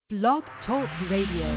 Blog Talk Radio.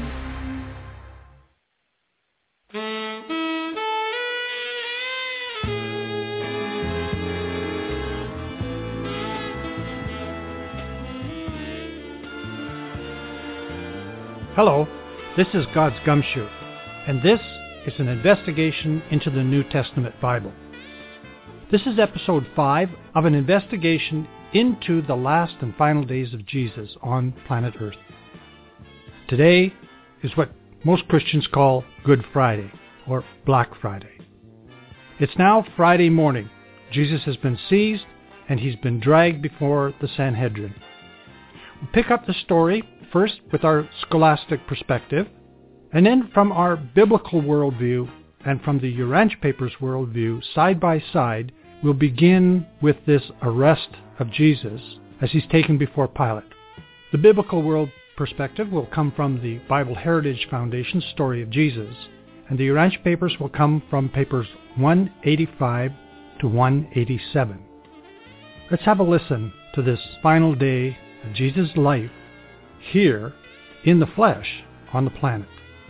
Hello, this is God's Gumshoe, and this is an investigation into the New Testament Bible. This is episode 5 of an investigation into the last and final days of Jesus on planet Earth. Today is what most Christians call Good Friday, or Black Friday. It's now Friday morning. Jesus has been seized, and he's been dragged before the Sanhedrin. We'll pick up the story first with our scholastic perspective, and then from our biblical worldview and from the Urantia Papers worldview, side by side, we'll begin with this arrest of Jesus as he's taken before Pilate. The biblical world perspective will come from the Bible Heritage Foundation's Story of Jesus, and the Urantia Papers will come from papers 185 to 187. Let's have a listen to this final day of Jesus' life here in the flesh on the planet.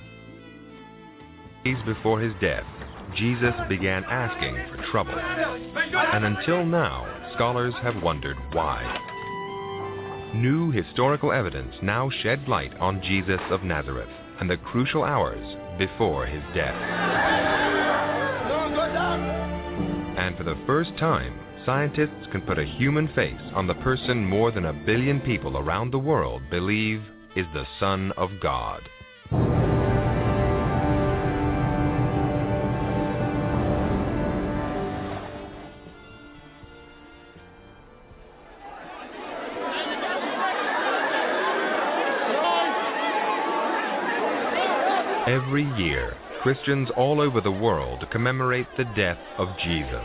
Days before his death, Jesus began asking for trouble. And until now, scholars have wondered why. New historical evidence now sheds light on Jesus of Nazareth and the crucial hours before his death. And for the first time, scientists can put a human face on the person more than 1 billion people around the world believe is the Son of God. Every year, Christians all over the world commemorate the death of Jesus.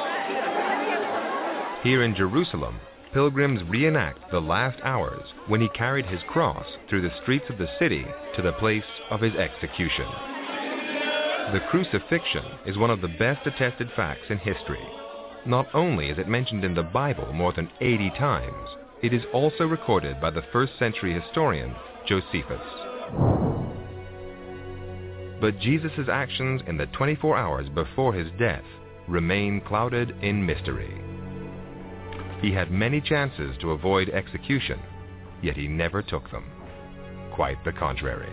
Here in Jerusalem, pilgrims reenact the last hours when he carried his cross through the streets of the city to the place of his execution. The crucifixion is one of the best attested facts in history. Not only is it mentioned in the Bible more than 80 times, it is also recorded by the first-century historian Josephus. But Jesus' actions in the 24 hours before his death remain clouded in mystery. He had many chances to avoid execution, yet he never took them. Quite the contrary.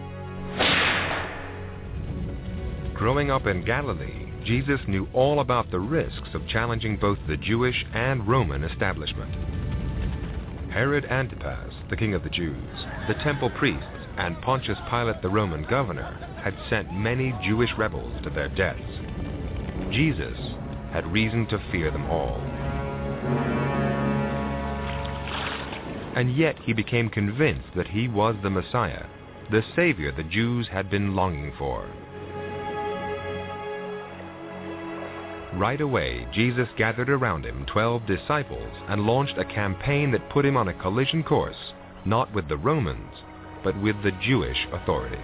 Growing up in Galilee, Jesus knew all about the risks of challenging both the Jewish and Roman establishment. Herod Antipas, the king of the Jews, the temple priests, and Pontius Pilate, the Roman governor, had sent many Jewish rebels to their deaths. Jesus had reason to fear them all. And yet he became convinced that he was the Messiah, the Savior the Jews had been longing for. Right away, Jesus gathered around him 12 disciples and launched a campaign that put him on a collision course, not with the Romans, but with the Jewish authorities.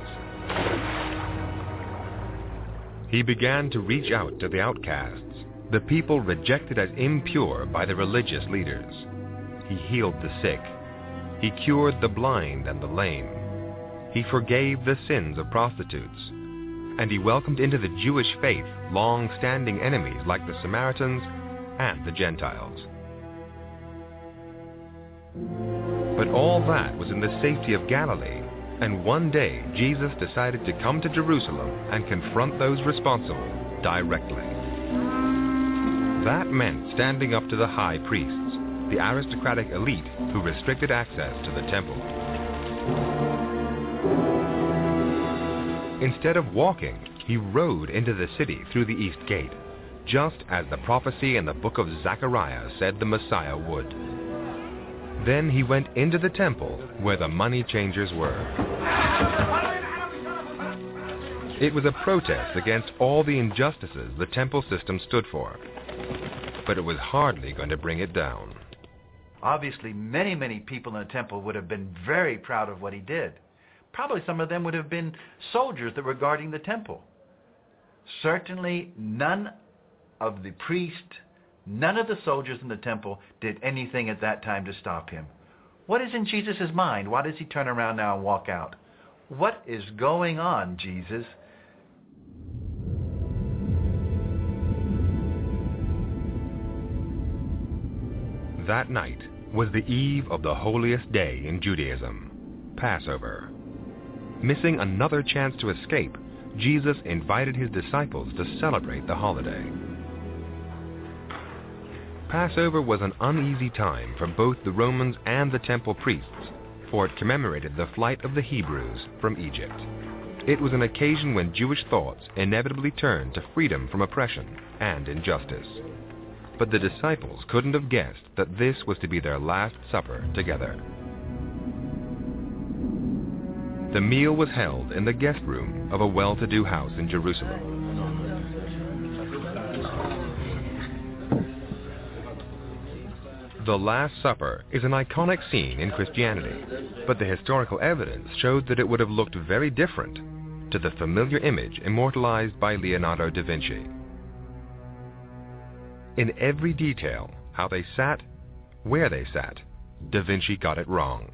He began to reach out to the outcasts, the people rejected as impure by the religious leaders. He healed the sick. He cured the blind and the lame. He forgave the sins of prostitutes. And he welcomed into the Jewish faith long-standing enemies like the Samaritans and the Gentiles. But all that was in the safety of Galilee, and one day Jesus decided to come to Jerusalem and confront those responsible directly. That meant standing up to the high priests, the aristocratic elite who restricted access to the temple. Instead of walking, he rode into the city through the east gate, just as the prophecy in the book of Zechariah said the Messiah would. Then he went into the temple where the money changers were. It was a protest against all the injustices the temple system stood for, but it was hardly going to bring it down. Obviously, many people in the temple would have been very proud of what he did. Probably some of them would have been soldiers that were guarding the temple. Certainly none of the priests, none of the soldiers in the temple did anything at that time to stop him. What is in Jesus' mind? Why does he turn around now and walk out? What is going on, Jesus? That night was the eve of the holiest day in Judaism, Passover. Missing another chance to escape, Jesus invited his disciples to celebrate the holiday. Passover was an uneasy time for both the Romans and the temple priests, for it commemorated the flight of the Hebrews from Egypt. It was an occasion when Jewish thoughts inevitably turned to freedom from oppression and injustice. But the disciples couldn't have guessed that this was to be their last supper together. The meal was held in the guest room of a well-to-do house in Jerusalem. The Last Supper is an iconic scene in Christianity, but the historical evidence showed that it would have looked very different to the familiar image immortalized by Leonardo da Vinci. In every detail, how they sat, where they sat, Da Vinci got it wrong.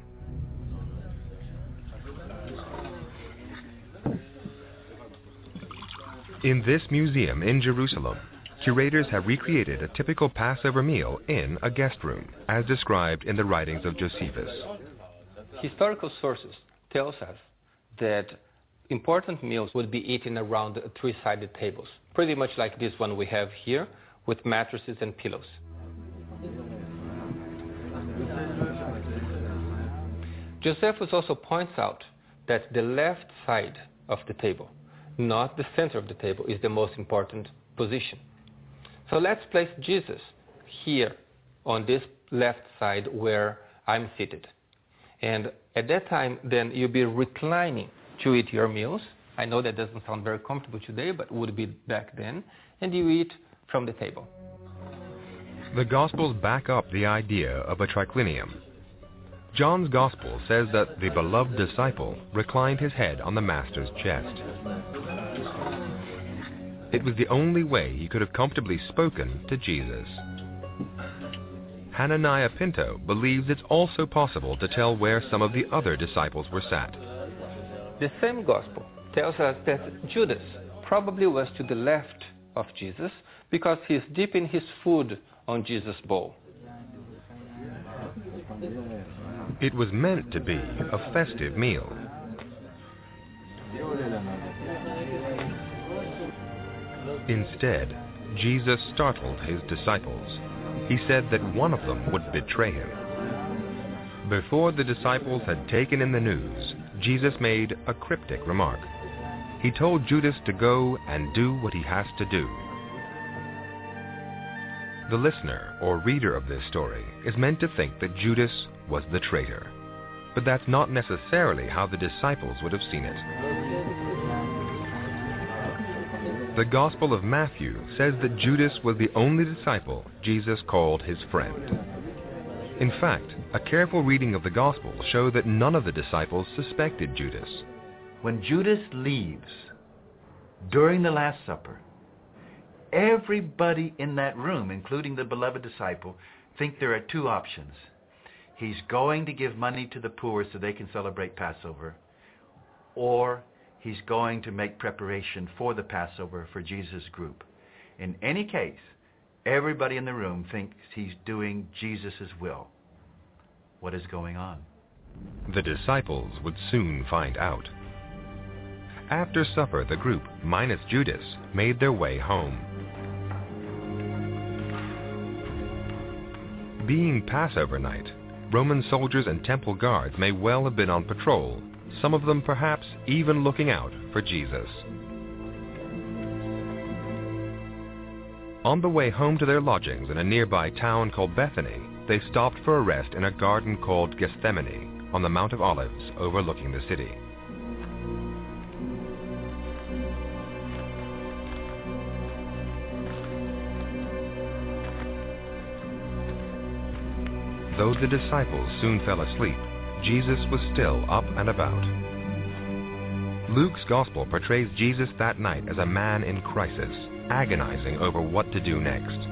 In this museum in Jerusalem, curators have recreated a typical Passover meal in a guest room, as described in the writings of Josephus. Historical sources tell us that important meals would be eaten around three-sided tables, pretty much like this one we have here, with mattresses and pillows. Josephus also points out that the left side of the table, not the center of the table, is the most important position. So let's place Jesus here on this left side where I'm seated. And at that time, then you'll be reclining to eat your meals. I know that doesn't sound very comfortable today, but would be back then. And you eat from the table. The Gospels back up the idea of a triclinium. John's Gospel says that the beloved disciple reclined his head on the Master's chest. It was the only way he could have comfortably spoken to Jesus. Hananiah Pinto believes it's also possible to tell where some of the other disciples were sat. The same Gospel tells us that Judas probably was to the left of Jesus because he's dipping his food on Jesus' bowl. It was meant to be a festive meal. Instead, Jesus startled his disciples. He said that one of them would betray him. Before the disciples had taken in the news, Jesus made a cryptic remark. He told Judas to go and do what he has to do. The listener or reader of this story is meant to think that Judas was the traitor. But that's not necessarily how the disciples would have seen it. The Gospel of Matthew says that Judas was the only disciple Jesus called his friend. In fact, a careful reading of the Gospel shows that none of the disciples suspected Judas. When Judas leaves during the Last Supper, everybody in that room, including the beloved disciple, think there are two options. He's going to give money to the poor so they can celebrate Passover, or he's going to make preparation for the Passover for Jesus' group. In any case, everybody in the room thinks he's doing Jesus' will. What is going on? The disciples would soon find out. After supper, the group, minus Judas, made their way home. Being Passover night, Roman soldiers and temple guards may well have been on patrol, some of them perhaps even looking out for Jesus. On the way home to their lodgings in a nearby town called Bethany, they stopped for a rest in a garden called Gethsemane on the Mount of Olives overlooking the city. Though the disciples soon fell asleep, Jesus was still up and about. Luke's Gospel portrays Jesus that night as a man in crisis, agonizing over what to do next.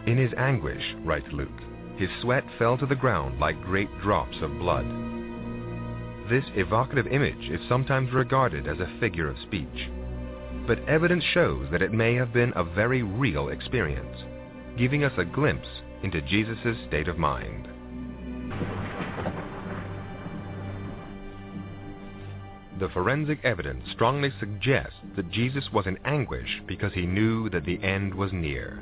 In his anguish, writes Luke, his sweat fell to the ground like great drops of blood. This evocative image is sometimes regarded as a figure of speech, but evidence shows that it may have been a very real experience, giving us a glimpse into Jesus' state of mind. The forensic evidence strongly suggests that Jesus was in anguish because he knew that the end was near.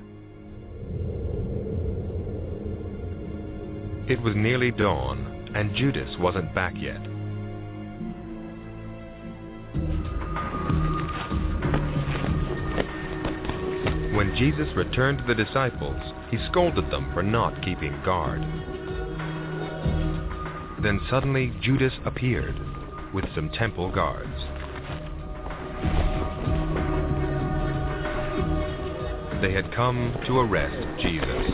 It was nearly dawn, and Judas wasn't back yet. When Jesus returned to the disciples, he scolded them for not keeping guard. Then suddenly Judas appeared with some temple guards. They had come to arrest Jesus.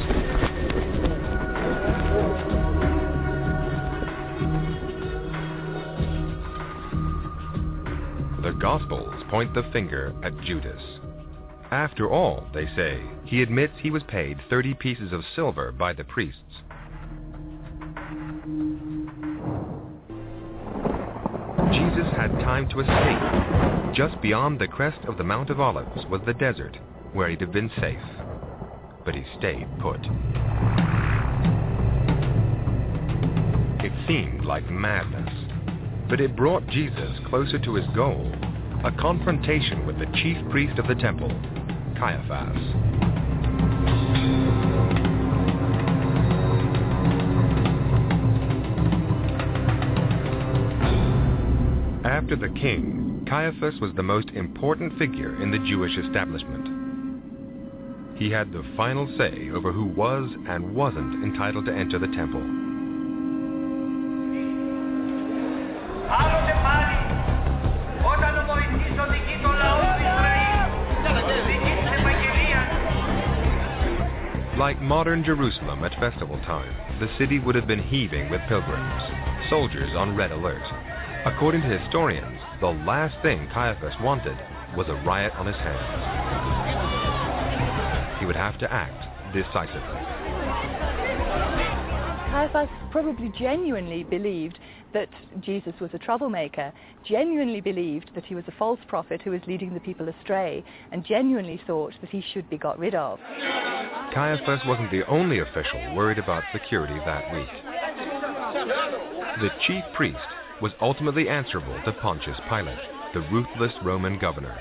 The Gospels point the finger at Judas. After all, they say, he admits he was paid 30 pieces of silver by the priests. Jesus had time to escape. Just beyond the crest of the Mount of Olives was the desert, where he'd have been safe. But he stayed put. It seemed like madness, but it brought Jesus closer to his goal, a confrontation with the chief priest of the temple, Caiaphas. After the king, Caiaphas was the most important figure in the Jewish establishment. He had the final say over who was and wasn't entitled to enter the temple. Like modern Jerusalem at festival time, the city would have been heaving with pilgrims, soldiers on red alert. According to historians, the last thing Caiaphas wanted was a riot on his hands. He would have to act decisively. Caiaphas probably genuinely believed that Jesus was a troublemaker, genuinely believed that he was a false prophet who was leading the people astray, and genuinely thought that he should be got rid of. Caiaphas wasn't the only official worried about security that week. The chief priest was ultimately answerable to Pontius Pilate, the ruthless Roman governor.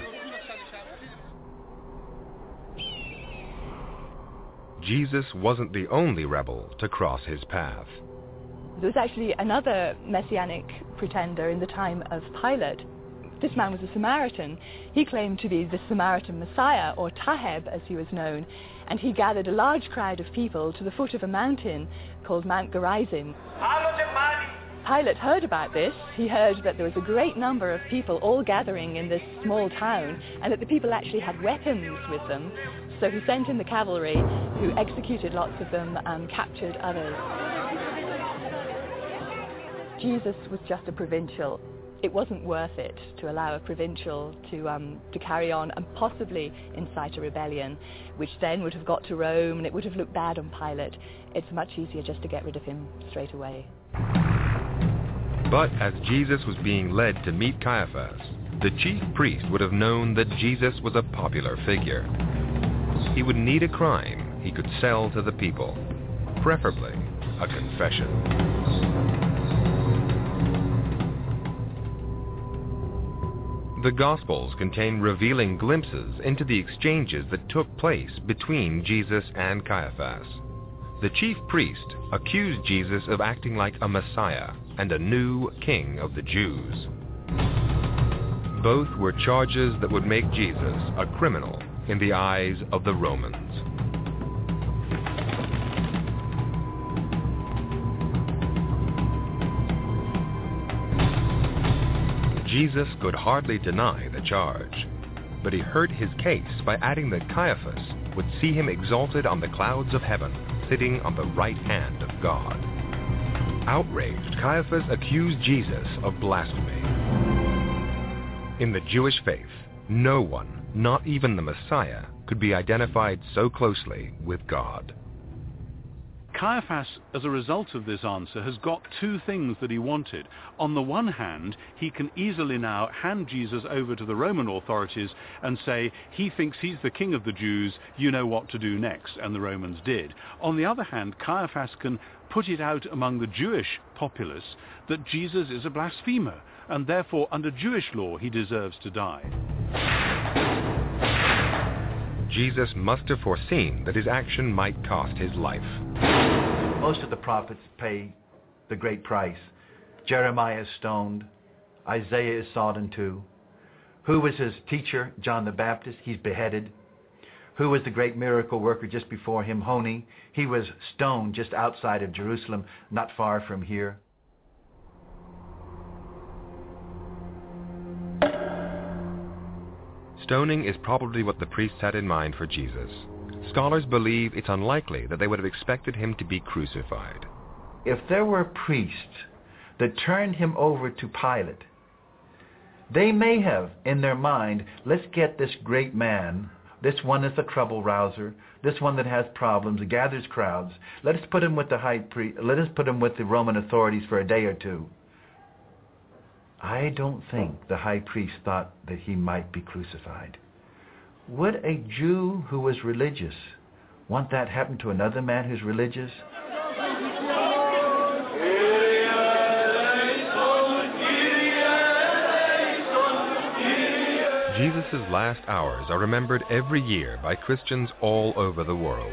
Jesus wasn't the only rebel to cross his path. There was actually another messianic pretender in the time of Pilate. This man was a Samaritan. He claimed to be the Samaritan Messiah, or Taheb as he was known, and he gathered a large crowd of people to the foot of a mountain called Mount Gerizim. Pilate heard about this. He heard that there was a great number of people all gathering in this small town, and that the people actually had weapons with them. So he sent in the cavalry, who executed lots of them and captured others. Jesus was just a provincial. It wasn't worth it to allow a provincial to carry on and possibly incite a rebellion, which then would have got to Rome, and it would have looked bad on Pilate. It's much easier just to get rid of him straight away. But as Jesus was being led to meet Caiaphas, the chief priest would have known that Jesus was a popular figure. He would need a crime he could sell to the people, preferably a confession. The Gospels contain revealing glimpses into the exchanges that took place between Jesus and Caiaphas. The chief priest accused Jesus of acting like a Messiah and a new king of the Jews. Both were charges that would make Jesus a criminal in the eyes of the Romans. Jesus could hardly deny the charge, but he hurt his case by adding that Caiaphas would see him exalted on the clouds of heaven, sitting on the right hand of God. Outraged, Caiaphas accused Jesus of blasphemy. In the Jewish faith, no one, Not even the Messiah could be identified so closely with God. Caiaphas, as a result of this answer, has got two things that he wanted. On the one hand, he can easily now hand Jesus over to the Roman authorities and say, he thinks he's the king of the Jews, you know what to do next, and the Romans did. On the other hand, Caiaphas can put it out among the Jewish populace that Jesus is a blasphemer, and therefore under Jewish law he deserves to die. Jesus must have foreseen that his action might cost his life. Most of the prophets pay the great price. Jeremiah is stoned. Isaiah is sawed in two. Who was his teacher? John the Baptist. He's beheaded. Who was the great miracle worker just before him? Honi. He was stoned just outside of Jerusalem, not far from here. Stoning is probably what the priests had in mind for Jesus. Scholars believe it's unlikely that they would have expected him to be crucified. If there were priests that turned him over to Pilate, they may have in their mind, let's get this great man, this one that's a trouble rouser, this one that has problems, gathers crowds, let us put him with the high priest, let us put him with the Roman authorities for a day or two. I don't think the high priest thought that he might be crucified. Would a Jew who was religious want that happen to another man who's religious? Jesus' last hours are remembered every year by Christians all over the world.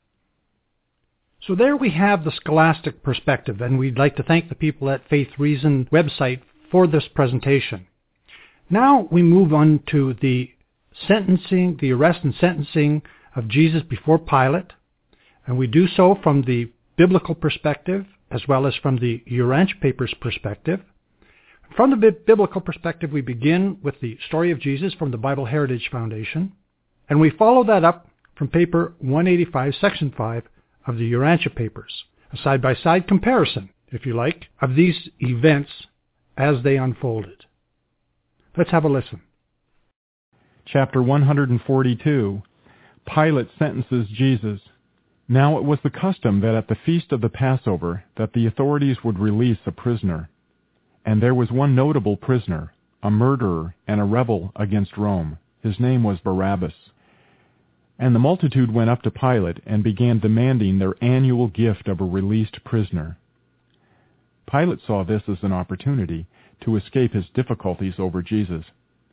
So there we have the scholastic perspective, and we'd like to thank the people at Faith Reason website for this presentation. Now we move on to the sentencing, the arrest and sentencing of Jesus before Pilate, and we do so from the biblical perspective as well as from the Urantia Papers perspective. From the biblical perspective, we begin with the story of Jesus from the Bible Heritage Foundation, and we follow that up from paper 185, section 5 of the Urantia Papers, a side-by-side comparison, if you like, of these events as they unfolded. Let's have a listen. Chapter 142, Pilate sentences Jesus. Now it was the custom that at the feast of the Passover that the authorities would release a prisoner. And there was one notable prisoner, a murderer and a rebel against Rome. His name was Barabbas. And the multitude went up to Pilate and began demanding their annual gift of a released prisoner. Pilate saw this as an opportunity to escape his difficulties over Jesus.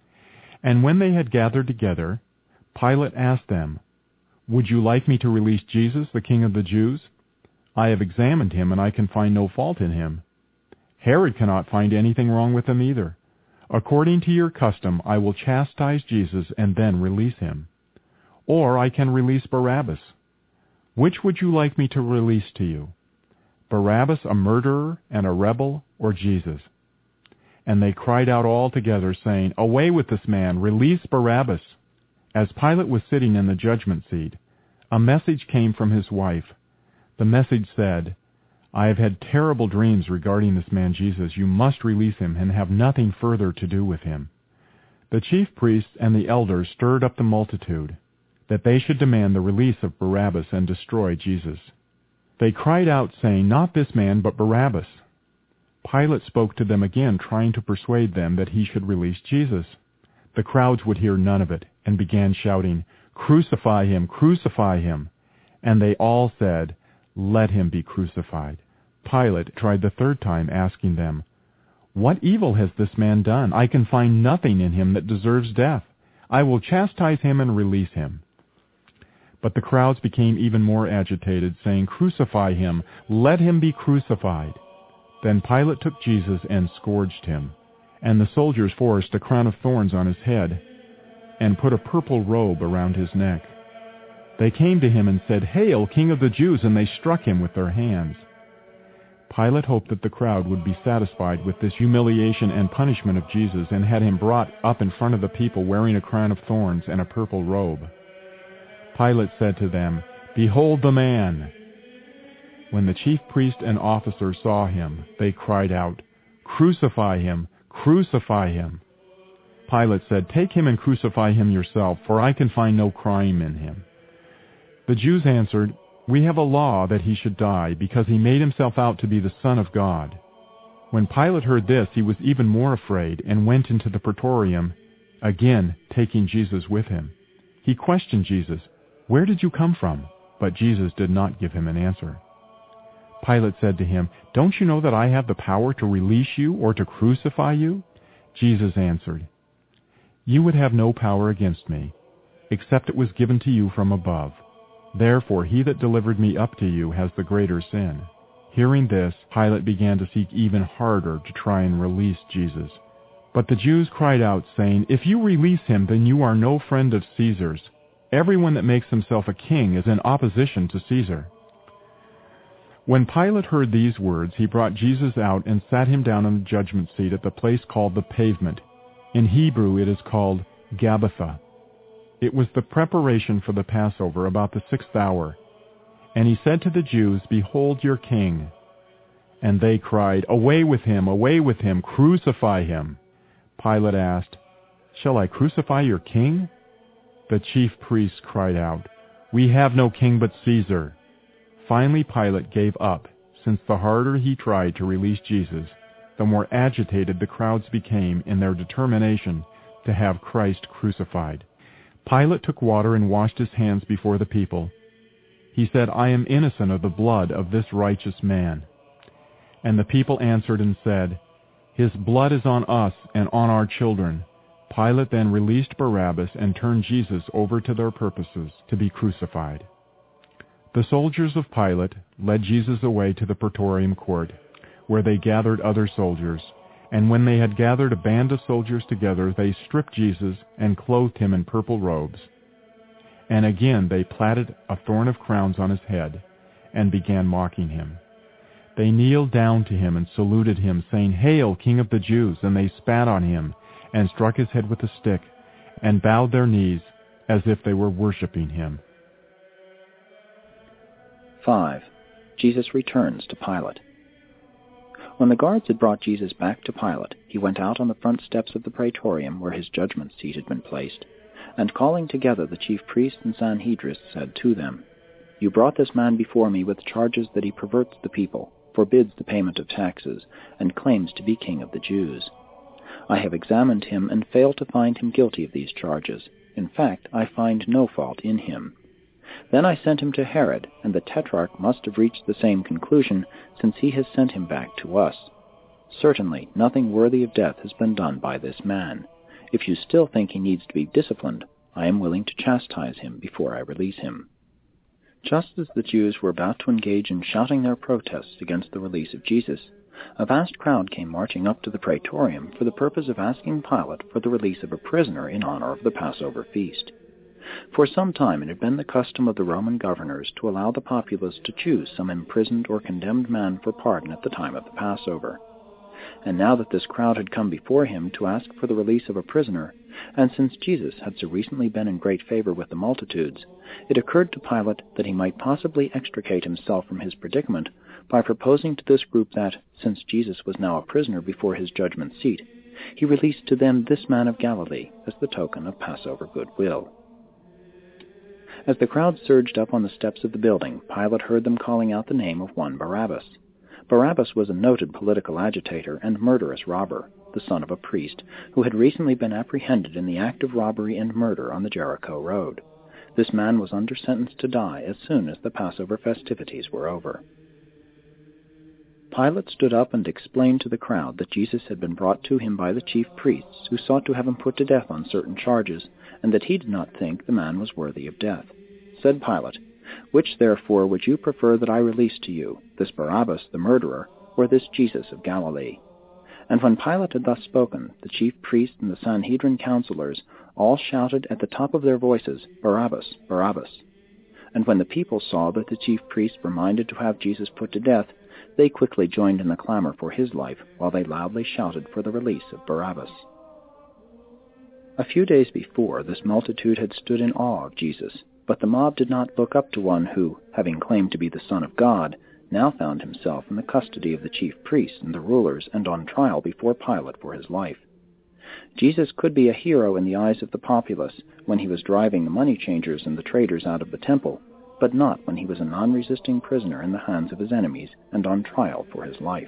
And when they had gathered together, Pilate asked them, "Would you like me to release Jesus, the King of the Jews? I have examined him, and I can find no fault in him. Herod cannot find anything wrong with him either. According to your custom, I will chastise Jesus and then release him. Or I can release Barabbas. Which would you like me to release to you? Barabbas, a murderer and a rebel, or Jesus?" And they cried out all together, saying, "Away with this man! Release Barabbas!" As Pilate was sitting in the judgment seat, a message came from his wife. The message said, "I have had terrible dreams regarding this man Jesus. You must release him and have nothing further to do with him." The chief priests and the elders stirred up the multitude, that they should demand the release of Barabbas and destroy Jesus. They cried out, saying, "Not this man, but Barabbas." Pilate spoke to them again, trying to persuade them that he should release Jesus. The crowds would hear none of it, and began shouting, "Crucify him! Crucify him!" And they all said, "Let him be crucified." Pilate tried the third time, asking them, "What evil has this man done? I can find nothing in him that deserves death. I will chastise him and release him." But the crowds became even more agitated, saying, "Crucify him! Let him be crucified!" Then Pilate took Jesus and scourged him. And the soldiers forced a crown of thorns on his head and put a purple robe around his neck. They came to him and said, "Hail, King of the Jews!" and they struck him with their hands. Pilate hoped that the crowd would be satisfied with this humiliation and punishment of Jesus and had him brought up in front of the people wearing a crown of thorns and a purple robe. Pilate said to them, "Behold the man!" When the chief priest and officers saw him, they cried out, "Crucify him! Crucify him!" Pilate said, "Take him and crucify him yourself, for I can find no crime in him." The Jews answered, "We have a law that he should die, because he made himself out to be the Son of God." When Pilate heard this, he was even more afraid and went into the praetorium, again taking Jesus with him. He questioned Jesus, "Where did you come from?" But Jesus did not give him an answer. Pilate said to him, "Don't you know that I have the power to release you or to crucify you?" Jesus answered, "You would have no power against me, except it was given to you from above. Therefore he that delivered me up to you has the greater sin." Hearing this, Pilate began to seek even harder to try and release Jesus. But the Jews cried out, saying, "If you release him, then you are no friend of Caesar's. Everyone that makes himself a king is in opposition to Caesar." When Pilate heard these words, he brought Jesus out and sat him down on the judgment seat at the place called the Pavement. In Hebrew it is called Gabbatha. It was the preparation for the Passover, about the 6th hour. And he said to the Jews, "Behold your king." And they cried, away with him, crucify him." Pilate asked, "Shall I crucify your king?" The chief priests cried out, "We have no king but Caesar." Finally Pilate gave up, since the harder he tried to release Jesus, the more agitated the crowds became in their determination to have Christ crucified. Pilate took water and washed his hands before the people. He said, "I am innocent of the blood of this righteous man." And the people answered and said, "His blood is on us and on our children." Pilate then released Barabbas and turned Jesus over to their purposes to be crucified. The soldiers of Pilate led Jesus away to the praetorium court, where they gathered other soldiers. And when they had gathered a band of soldiers together, they stripped Jesus and clothed him in purple robes. And again they platted a thorn of crowns on his head and began mocking him. They kneeled down to him and saluted him, saying, "Hail, King of the Jews!" And they spat on him and struck his head with a stick and bowed their knees as if they were worshiping him. 5. Jesus returns to Pilate. When the guards had brought Jesus back to Pilate, he went out on the front steps of the praetorium where his judgment seat had been placed, and calling together the chief priests and Sanhedrists, said to them, "You brought this man before me with charges that he perverts the people, forbids the payment of taxes, and claims to be king of the Jews. I have examined him and failed to find him guilty of these charges. In fact, I find no fault in him. Then I sent him to Herod, and the Tetrarch must have reached the same conclusion, since he has sent him back to us. Certainly, nothing worthy of death has been done by this man. If you still think he needs to be disciplined, I am willing to chastise him before I release him." Just as the Jews were about to engage in shouting their protests against the release of Jesus, a vast crowd came marching up to the praetorium for the purpose of asking Pilate for the release of a prisoner in honor of the Passover feast. For some time it had been the custom of the Roman governors to allow the populace to choose some imprisoned or condemned man for pardon at the time of the Passover. And now that this crowd had come before him to ask for the release of a prisoner, and since Jesus had so recently been in great favor with the multitudes, it occurred to Pilate that he might possibly extricate himself from his predicament by proposing to this group that, since Jesus was now a prisoner before his judgment seat, he released to them this man of Galilee as the token of Passover goodwill. As the crowd surged up on the steps of the building, Pilate heard them calling out the name of one Barabbas. Barabbas was a noted political agitator and murderous robber, the son of a priest, who had recently been apprehended in the act of robbery and murder on the Jericho road. This man was under sentence to die as soon as the Passover festivities were over. Pilate stood up and explained to the crowd that Jesus had been brought to him by the chief priests, who sought to have him put to death on certain charges, and that he did not think the man was worthy of death. Said Pilate, "Which therefore would you prefer that I release to you, this Barabbas the murderer, or this Jesus of Galilee?" And when Pilate had thus spoken, the chief priests and the Sanhedrin counselors all shouted at the top of their voices, "Barabbas, Barabbas." And when the people saw that the chief priests were minded to have Jesus put to death, they quickly joined in the clamor for his life, while they loudly shouted for the release of Barabbas. A few days before, this multitude had stood in awe of Jesus, but the mob did not look up to one who, having claimed to be the Son of God, now found himself in the custody of the chief priests and the rulers and on trial before Pilate for his life. Jesus could be a hero in the eyes of the populace when he was driving the money changers and the traders out of the temple, but not when he was a non-resisting prisoner in the hands of his enemies and on trial for his life.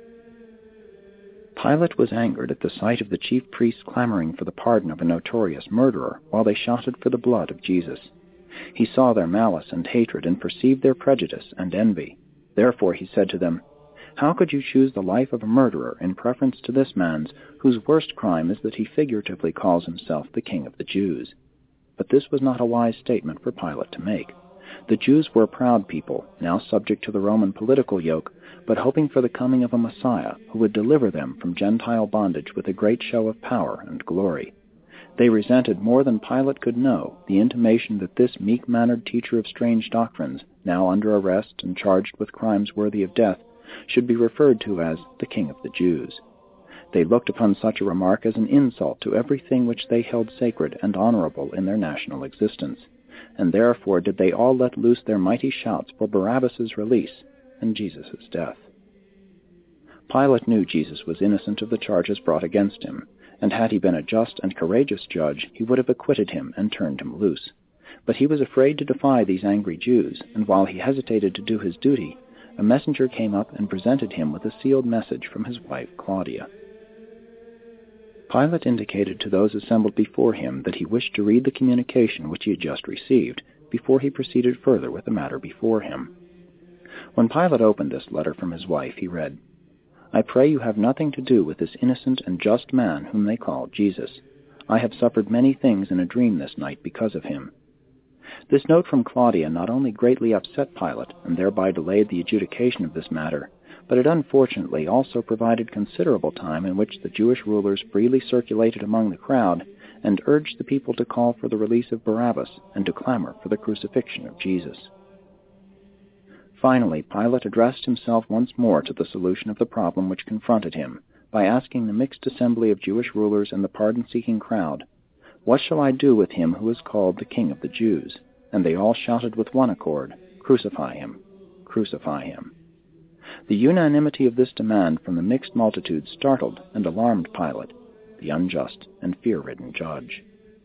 Pilate was angered at the sight of the chief priests clamoring for the pardon of a notorious murderer while they shouted for the blood of Jesus. He saw their malice and hatred and perceived their prejudice and envy. Therefore he said to them, "How could you choose the life of a murderer in preference to this man's, whose worst crime is that he figuratively calls himself the King of the Jews?" But this was not a wise statement for Pilate to make. The Jews were a proud people, now subject to the Roman political yoke, but hoping for the coming of a Messiah who would deliver them from Gentile bondage with a great show of power and glory. They resented more than Pilate could know the intimation that this meek-mannered teacher of strange doctrines, now under arrest and charged with crimes worthy of death, should be referred to as the King of the Jews. They looked upon such a remark as an insult to everything which they held sacred and honorable in their national existence, and therefore did they all let loose their mighty shouts for Barabbas's release and Jesus' death. Pilate knew Jesus was innocent of the charges brought against him, and had he been a just and courageous judge, he would have acquitted him and turned him loose. But he was afraid to defy these angry Jews, and while he hesitated to do his duty, a messenger came up and presented him with a sealed message from his wife Claudia. Pilate indicated to those assembled before him that he wished to read the communication which he had just received, before he proceeded further with the matter before him. When Pilate opened this letter from his wife, he read, "I pray you have nothing to do with this innocent and just man whom they call Jesus. I have suffered many things in a dream this night because of him." This note from Claudia not only greatly upset Pilate and thereby delayed the adjudication of this matter, but it unfortunately also provided considerable time in which the Jewish rulers freely circulated among the crowd and urged the people to call for the release of Barabbas and to clamor for the crucifixion of Jesus. Finally, Pilate addressed himself once more to the solution of the problem which confronted him by asking the mixed assembly of Jewish rulers and the pardon-seeking crowd, "What shall I do with him who is called the King of the Jews?" And they all shouted with one accord, "Crucify him! Crucify him!" The unanimity of this demand from the mixed multitude startled and alarmed Pilate, the unjust and fear-ridden judge.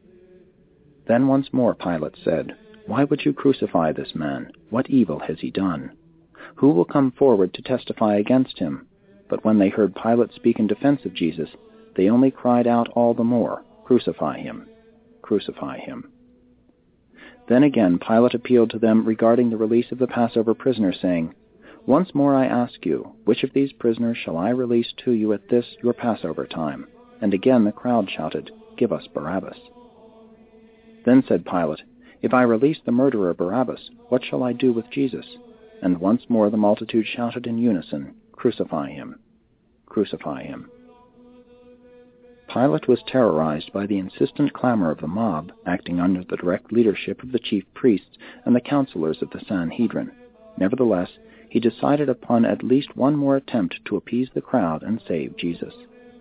Then once more Pilate said, "Why would you crucify this man? What evil has he done? Who will come forward to testify against him?" But when they heard Pilate speak in defense of Jesus, they only cried out all the more, "Crucify him! Crucify him!" Then again Pilate appealed to them regarding the release of the Passover prisoner, saying, "Once more I ask you, which of these prisoners shall I release to you at this your Passover time?" And again the crowd shouted, "Give us Barabbas." Then said Pilate, "If I release the murderer Barabbas, what shall I do with Jesus?" And once more the multitude shouted in unison, "Crucify him! Crucify him!" Pilate was terrorized by the insistent clamor of the mob, acting under the direct leadership of the chief priests and the counselors of the Sanhedrin. Nevertheless, he decided upon at least one more attempt to appease the crowd and save Jesus.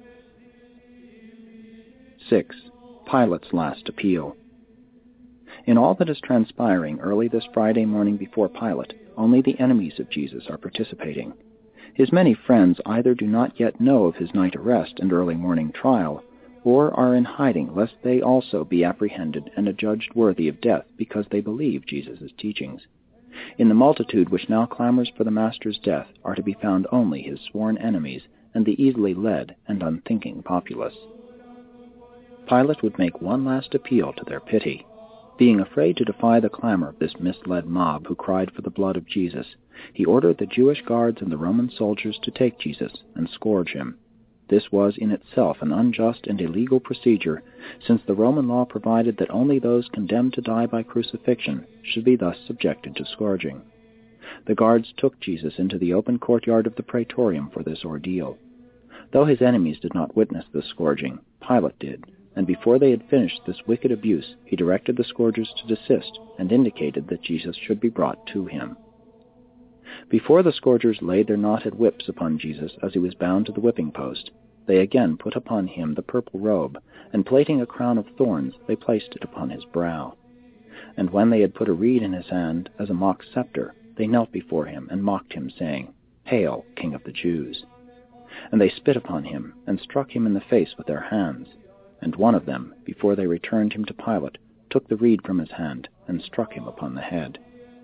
6. Pilate's last appeal. In all that is transpiring early this Friday morning before Pilate, only the enemies of Jesus are participating. His many friends either do not yet know of his night arrest and early morning trial, or are in hiding lest they also be apprehended and adjudged worthy of death because they believe Jesus' teachings. In the multitude which now clamors for the Master's death are to be found only his sworn enemies and the easily led and unthinking populace. Pilate would make one last appeal to their pity. Being afraid to defy the clamor of this misled mob who cried for the blood of Jesus, he ordered the Jewish guards and the Roman soldiers to take Jesus and scourge him. This was in itself an unjust and illegal procedure, since the Roman law provided that only those condemned to die by crucifixion should be thus subjected to scourging. The guards took Jesus into the open courtyard of the praetorium for this ordeal. Though his enemies did not witness the scourging, Pilate did, and before they had finished this wicked abuse, he directed the scourgers to desist and indicated that Jesus should be brought to him. Before the scourgers laid their knotted whips upon Jesus as he was bound to the whipping post, they again put upon him the purple robe, and plaiting a crown of thorns, they placed it upon his brow. And when they had put a reed in his hand as a mock scepter, they knelt before him and mocked him, saying, "Hail, King of the Jews!" And they spit upon him and struck him in the face with their hands, and one of them, before they returned him to Pilate, took the reed from his hand and struck him upon the head.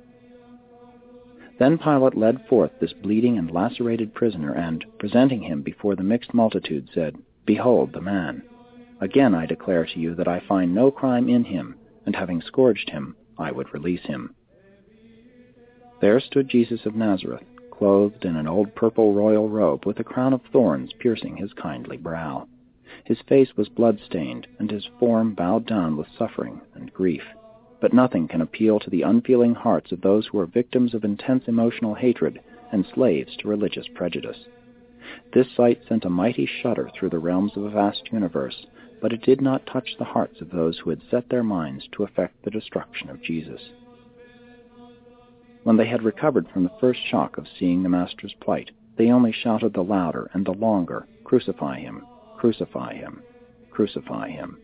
Then Pilate led forth this bleeding and lacerated prisoner, and, presenting him before the mixed multitude, said, Behold the man! Again I declare to you that I find no crime in him, and having scourged him, I would release him. There stood Jesus of Nazareth, clothed in an old purple royal robe, with a crown of thorns piercing his kindly brow. His face was blood-stained, and his form bowed down with suffering and grief. But nothing can appeal to the unfeeling hearts of those who are victims of intense emotional hatred and slaves to religious prejudice. This sight sent a mighty shudder through the realms of a vast universe, but it did not touch the hearts of those who had set their minds to effect the destruction of Jesus. When they had recovered from the first shock of seeing the Master's plight, they only shouted the louder and the longer, Crucify him! Crucify him! Crucify him!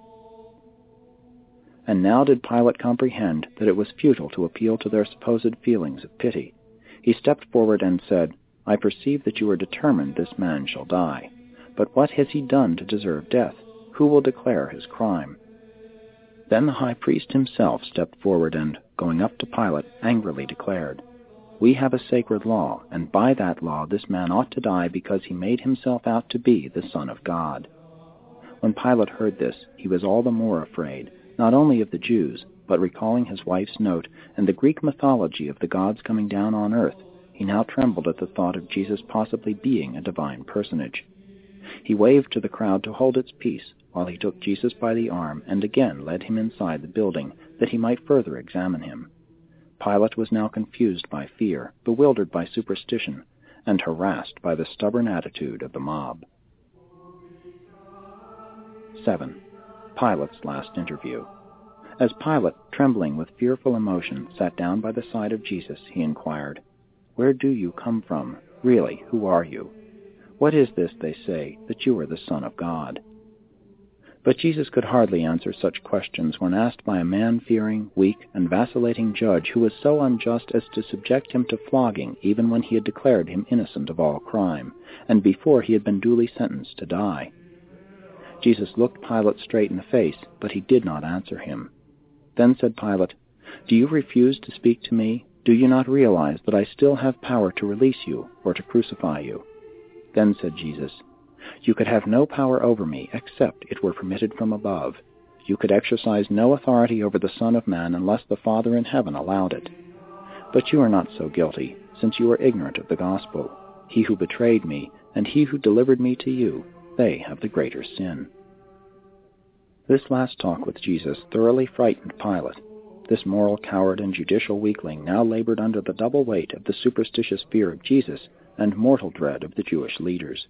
And now did Pilate comprehend that it was futile to appeal to their supposed feelings of pity. He stepped forward and said, I perceive that you are determined this man shall die. But what has he done to deserve death? Who will declare his crime? Then the high priest himself stepped forward and, going up to Pilate, angrily declared, We have a sacred law, and by that law this man ought to die because he made himself out to be the Son of God. When Pilate heard this, he was all the more afraid, not only of the Jews, but recalling his wife's note and the Greek mythology of the gods coming down on earth, he now trembled at the thought of Jesus possibly being a divine personage. He waved to the crowd to hold its peace, while he took Jesus by the arm and again led him inside the building, that he might further examine him. Pilate was now confused by fear, bewildered by superstition, and harassed by the stubborn attitude of the mob. 7. Pilate's last interview. As Pilate, trembling with fearful emotion, sat down by the side of Jesus, he inquired, Where do you come from? Really, who are you? What is this they say, that you are the Son of God? But Jesus could hardly answer such questions when asked by a man-fearing, weak, and vacillating judge who was so unjust as to subject him to flogging even when he had declared him innocent of all crime, and before he had been duly sentenced to die. Jesus looked Pilate straight in the face, but he did not answer him. Then said Pilate, Do you refuse to speak to me? Do you not realize that I still have power to release you or to crucify you? Then said Jesus, You could have no power over me except it were permitted from above. You could exercise no authority over the Son of Man unless the Father in heaven allowed it. But you are not so guilty, since you are ignorant of the gospel. He who betrayed me and he who delivered me to you, they have the greater sin. This last talk with Jesus thoroughly frightened Pilate. This moral coward and judicial weakling now labored under the double weight of the superstitious fear of Jesus and mortal dread of the Jewish leaders.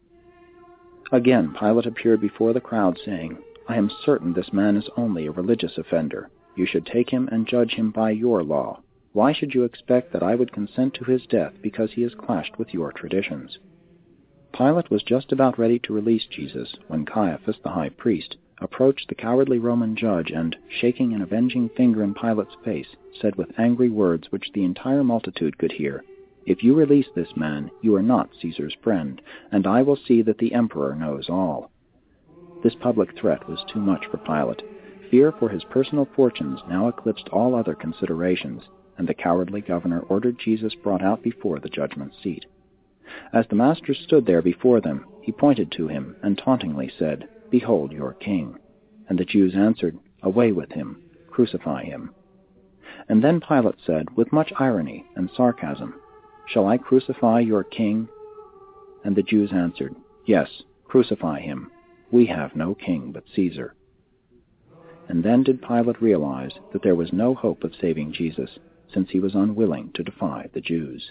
Again Pilate appeared before the crowd, saying, I am certain this man is only a religious offender. You should take him and judge him by your law. Why should you expect that I would consent to his death because he has clashed with your traditions? Pilate was just about ready to release Jesus when Caiaphas, the high priest, approached the cowardly Roman judge and, shaking an avenging finger in Pilate's face, said with angry words which the entire multitude could hear, If you release this man, you are not Caesar's friend, and I will see that the emperor knows all. This public threat was too much for Pilate. Fear for his personal fortunes now eclipsed all other considerations, and the cowardly governor ordered Jesus brought out before the judgment seat. As the Master stood there before them, he pointed to him and tauntingly said, Behold your king. And the Jews answered, Away with him, crucify him. And then Pilate said, with much irony and sarcasm, Shall I crucify your king? And the Jews answered, Yes, crucify him. We have no king but Caesar. And then did Pilate realize that there was no hope of saving Jesus, since he was unwilling to defy the Jews.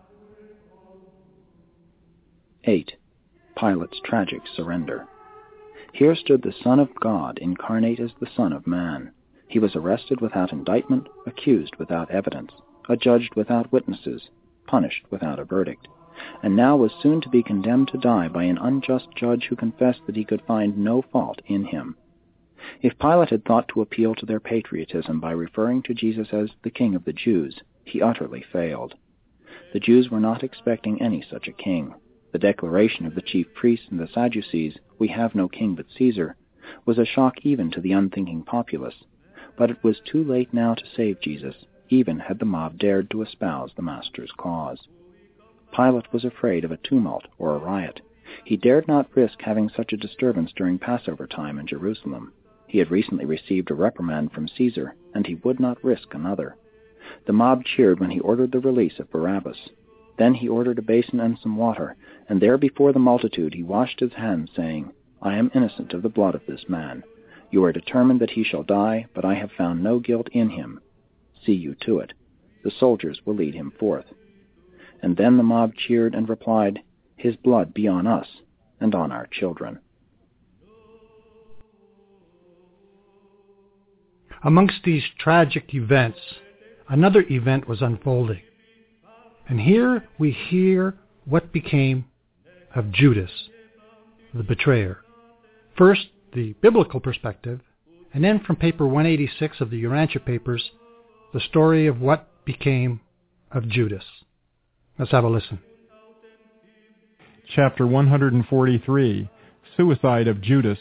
8. Pilate's tragic surrender. Here stood the Son of God incarnate as the Son of Man. He was arrested without indictment, accused without evidence, adjudged without witnesses, punished without a verdict, and now was soon to be condemned to die by an unjust judge who confessed that he could find no fault in him. If Pilate had thought to appeal to their patriotism by referring to Jesus as the King of the Jews, he utterly failed. The Jews were not expecting any such a king. The declaration of the chief priests and the Sadducees, We have no king but Caesar, was a shock even to the unthinking populace, but it was too late now to save Jesus, even had the mob dared to espouse the Master's cause. Pilate was afraid of a tumult or a riot. He dared not risk having such a disturbance during Passover time in Jerusalem. He had recently received a reprimand from Caesar, and he would not risk another. The mob cheered when he ordered the release of Barabbas. Then he ordered a basin and some water, and there before the multitude he washed his hands, saying, "I am innocent of the blood of this man. You are determined that he shall die, but I have found no guilt in him. See you to it. The soldiers will lead him forth." And then the mob cheered and replied, "His blood be on us and on our children." Amongst these tragic events, another event was unfolding. And here we hear what became of Judas, the betrayer. First, the biblical perspective, and then from paper 186 of the Urantia papers, the story of what became of Judas. Let's have a listen. Chapter 143, Suicide of Judas.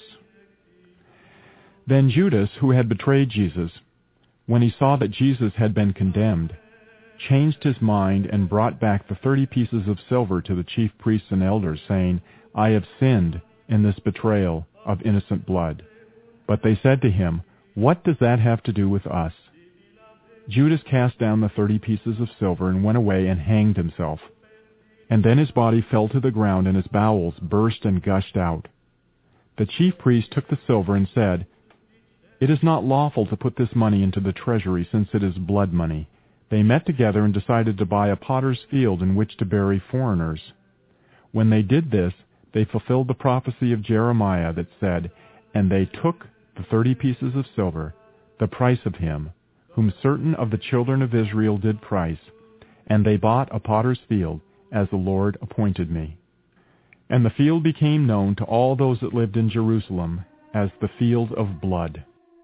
Then Judas, who had betrayed Jesus, when he saw that Jesus had been condemned, changed his mind and brought back the 30 pieces of silver to the chief priests and elders, saying, "I have sinned in this betrayal of innocent blood." But they said to him, "What does that have to do with us?" Judas cast down the 30 pieces of silver and went away and hanged himself. And then his body fell to the ground, and his bowels burst and gushed out. The chief priest took the silver and said, "It is not lawful to put this money into the treasury, since it is blood money." They met together and decided to buy a potter's field in which to bury foreigners. When they did this, they fulfilled the prophecy of Jeremiah that said, "And they took the 30 pieces of silver, the price of him, whom certain of the children of Israel did price, and they bought a potter's field, as the Lord appointed me." And the field became known to all those that lived in Jerusalem as the field of blood.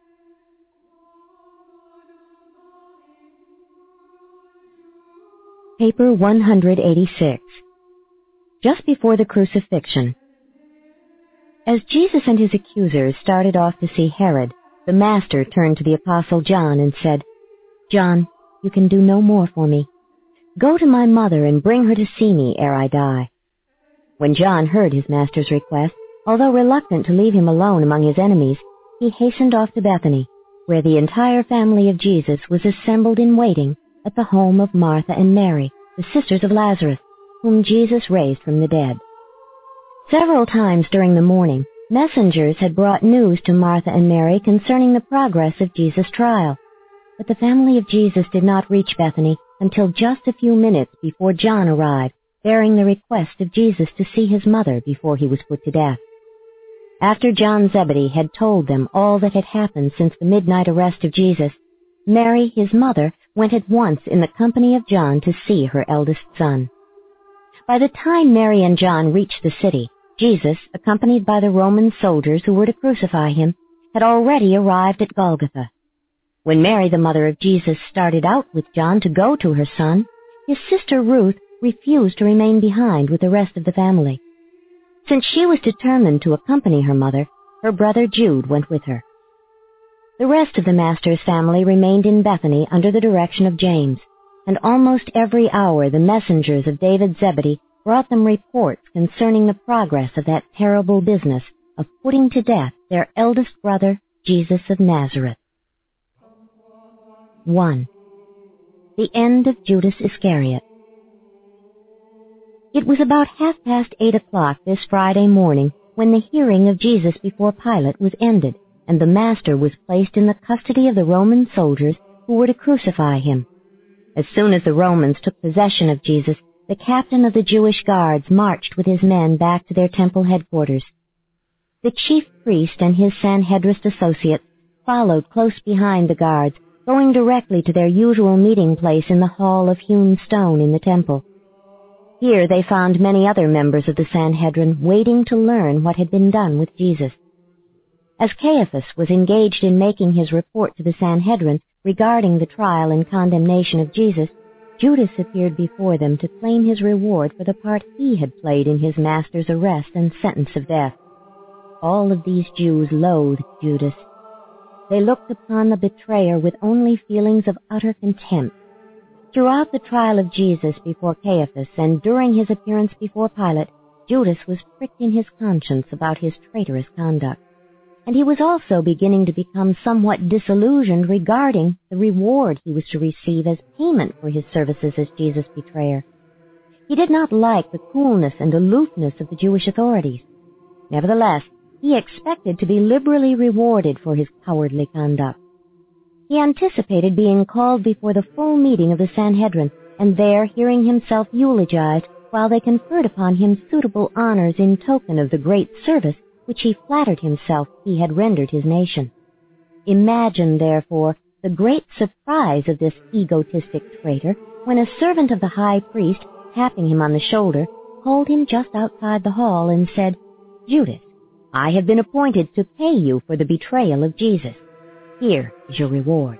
Paper 186. Just before the crucifixion. As Jesus and his accusers started off to see Herod, the Master turned to the Apostle John and said, "John, you can do no more for me. Go to my mother and bring her to see me ere I die." When John heard his Master's request, although reluctant to leave him alone among his enemies, he hastened off to Bethany, where the entire family of Jesus was assembled in waiting at the home of Martha and Mary, the sisters of Lazarus, whom Jesus raised from the dead. Several times during the morning, messengers had brought news to Martha and Mary concerning the progress of Jesus' trial. But the family of Jesus did not reach Bethany until just a few minutes before John arrived, bearing the request of Jesus to see his mother before he was put to death. After John Zebedee had told them all that had happened since the midnight arrest of Jesus, Mary, his mother, went at once in the company of John to see her eldest son. By the time Mary and John reached the city, Jesus, accompanied by the Roman soldiers who were to crucify him, had already arrived at Golgotha. When Mary, the mother of Jesus, started out with John to go to her son, his sister Ruth refused to remain behind with the rest of the family. Since she was determined to accompany her mother, her brother Jude went with her. The rest of the Master's family remained in Bethany under the direction of James, and almost every hour the messengers of David Zebedee brought them reports concerning the progress of that terrible business of putting to death their eldest brother, Jesus of Nazareth. 1. The end of Judas Iscariot. It was about 8:30 this Friday morning when the hearing of Jesus before Pilate was ended, and the Master was placed in the custody of the Roman soldiers who were to crucify him. As soon as the Romans took possession of Jesus, the captain of the Jewish guards marched with his men back to their temple headquarters. The chief priest and his Sanhedrist associates followed close behind the guards, going directly to their usual meeting place in the hall of hewn stone in the temple. Here they found many other members of the Sanhedrin waiting to learn what had been done with Jesus. As Caiaphas was engaged in making his report to the Sanhedrin regarding the trial and condemnation of Jesus, Judas appeared before them to claim his reward for the part he had played in his Master's arrest and sentence of death. All of these Jews loathed Judas. They looked upon the betrayer with only feelings of utter contempt. Throughout the trial of Jesus before Caiaphas and during his appearance before Pilate, Judas was pricked in his conscience about his traitorous conduct. And he was also beginning to become somewhat disillusioned regarding the reward he was to receive as payment for his services as Jesus' betrayer. He did not like the coolness and aloofness of the Jewish authorities. Nevertheless, he expected to be liberally rewarded for his cowardly conduct. He anticipated being called before the full meeting of the Sanhedrin, and there hearing himself eulogized while they conferred upon him suitable honors in token of the great service which he flattered himself he had rendered his nation. Imagine, therefore, the great surprise of this egotistic traitor when a servant of the high priest, tapping him on the shoulder, called him just outside the hall and said, "Judas, I have been appointed to pay you for the betrayal of Jesus. Here is your reward."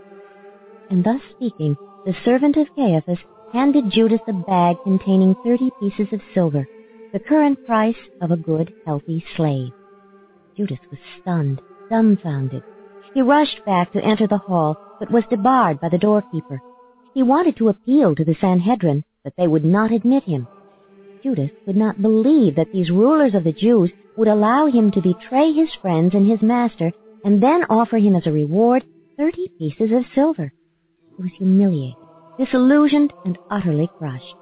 And thus speaking, the servant of Caiaphas handed Judas a bag containing 30 pieces of silver, the current price of a good, healthy slave. Judas was stunned, dumbfounded. He rushed back to enter the hall, but was debarred by the doorkeeper. He wanted to appeal to the Sanhedrin, but they would not admit him. Judas could not believe that these rulers of the Jews would allow him to betray his friends and his master, and then offer him as a reward 30 pieces of silver. He was humiliated, disillusioned, and utterly crushed.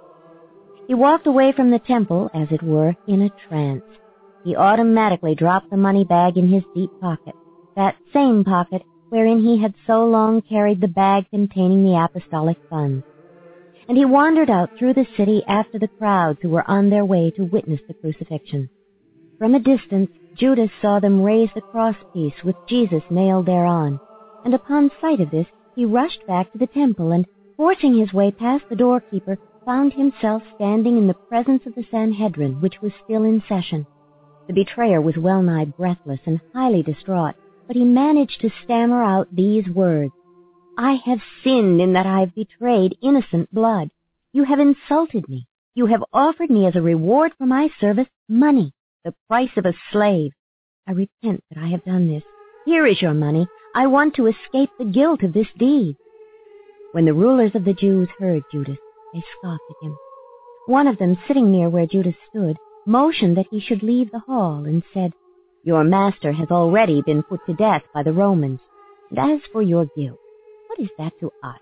He walked away from the temple, as it were, in a trance. He automatically dropped the money bag in his deep pocket, that same pocket wherein he had so long carried the bag containing the apostolic funds. And he wandered out through the city after the crowds who were on their way to witness the crucifixion. From a distance, Judas saw them raise the crosspiece with Jesus nailed thereon, and upon sight of this, he rushed back to the temple and, forcing his way past the doorkeeper, found himself standing in the presence of the Sanhedrin, which was still in session. The betrayer was well-nigh breathless and highly distraught, but he managed to stammer out these words, "I have sinned in that I have betrayed innocent blood. You have insulted me. You have offered me as a reward for my service money, the price of a slave. I repent that I have done this. Here is your money. I want to escape the guilt of this deed." When the rulers of the Jews heard Judas, they scoffed at him. One of them, sitting near where Judas stood, motioned that he should leave the hall and said, "Your master has already been put to death by the Romans, and as for your guilt, what is that to us?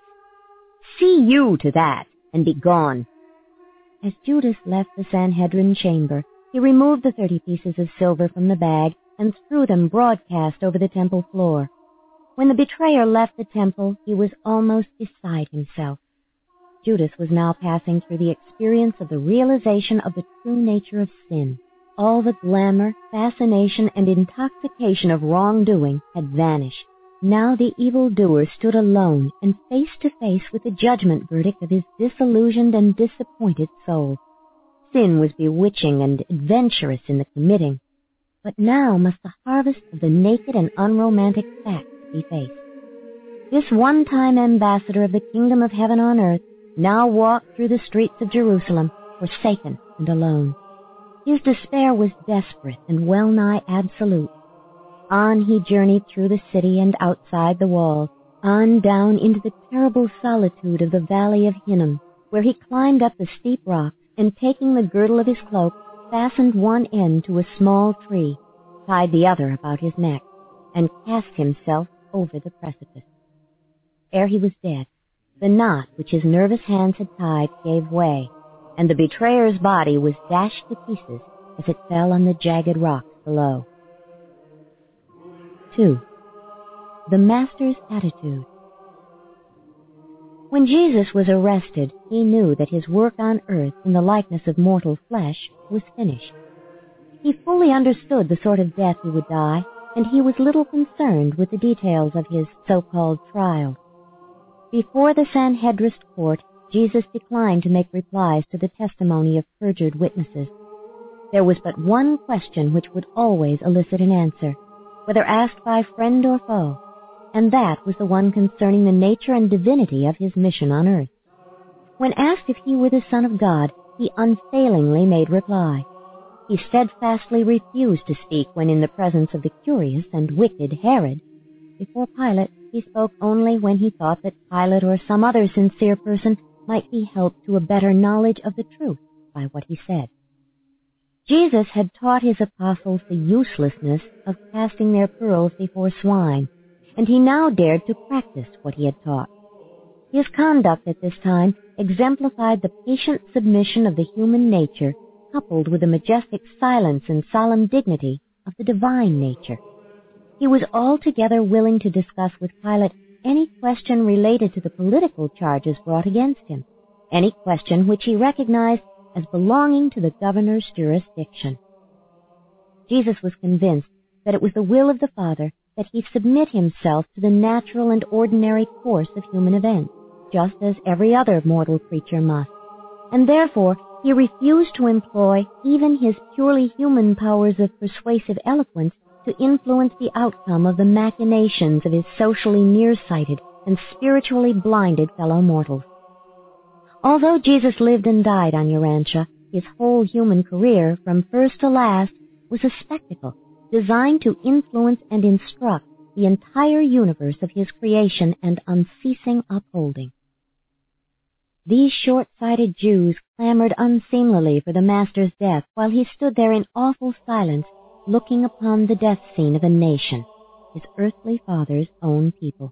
See you to that, and be gone." As Judas left the Sanhedrin chamber, he removed the 30 pieces of silver from the bag and threw them broadcast over the temple floor. When the betrayer left the temple, he was almost beside himself. Judas was now passing through the experience of the realization of the true nature of sin. All the glamour, fascination, and intoxication of wrongdoing had vanished. Now the evildoer stood alone and face to face with the judgment verdict of his disillusioned and disappointed soul. Sin was bewitching and adventurous in the committing, but now must the harvest of the naked and unromantic facts be faced. This one-time ambassador of the kingdom of heaven on earth now walked through the streets of Jerusalem, forsaken and alone. His despair was desperate and well-nigh absolute. On he journeyed through the city and outside the wall, on down into the terrible solitude of the valley of Hinnom, where he climbed up the steep rocks and, taking the girdle of his cloak, fastened one end to a small tree, tied the other about his neck, and cast himself over the precipice. Ere he was dead, the knot which his nervous hands had tied gave way, and the betrayer's body was dashed to pieces as it fell on the jagged rocks below. 2. The Master's Attitude. When Jesus was arrested, he knew that his work on earth in the likeness of mortal flesh was finished. He fully understood the sort of death he would die, and he was little concerned with the details of his so-called trial. Before the Sanhedrist court, Jesus declined to make replies to the testimony of perjured witnesses. There was but one question which would always elicit an answer, whether asked by friend or foe, and that was the one concerning the nature and divinity of his mission on earth. When asked if he were the Son of God, he unfailingly made reply, He steadfastly refused to speak when in the presence of the curious and wicked Herod. Before Pilate, he spoke only when he thought that Pilate or some other sincere person might be helped to a better knowledge of the truth by what he said. Jesus had taught his apostles the uselessness of casting their pearls before swine, and he now dared to practice what he had taught. His conduct at this time exemplified the patient submission of the human nature, coupled with the majestic silence and solemn dignity of the divine nature. He was altogether willing to discuss with Pilate any question related to the political charges brought against him, any question which he recognized as belonging to the governor's jurisdiction. Jesus was convinced that it was the will of the Father that he submit himself to the natural and ordinary course of human events, just as every other mortal creature must, and therefore he refused to employ even his purely human powers of persuasive eloquence to influence the outcome of the machinations of his socially nearsighted and spiritually blinded fellow mortals. Although Jesus lived and died on Urantia, his whole human career, from first to last, was a spectacle designed to influence and instruct the entire universe of his creation and unceasing upholding. These short-sighted Jews clamored unseemlily for the Master's death while he stood there in awful silence, looking upon the death scene of a nation, his earthly father's own people.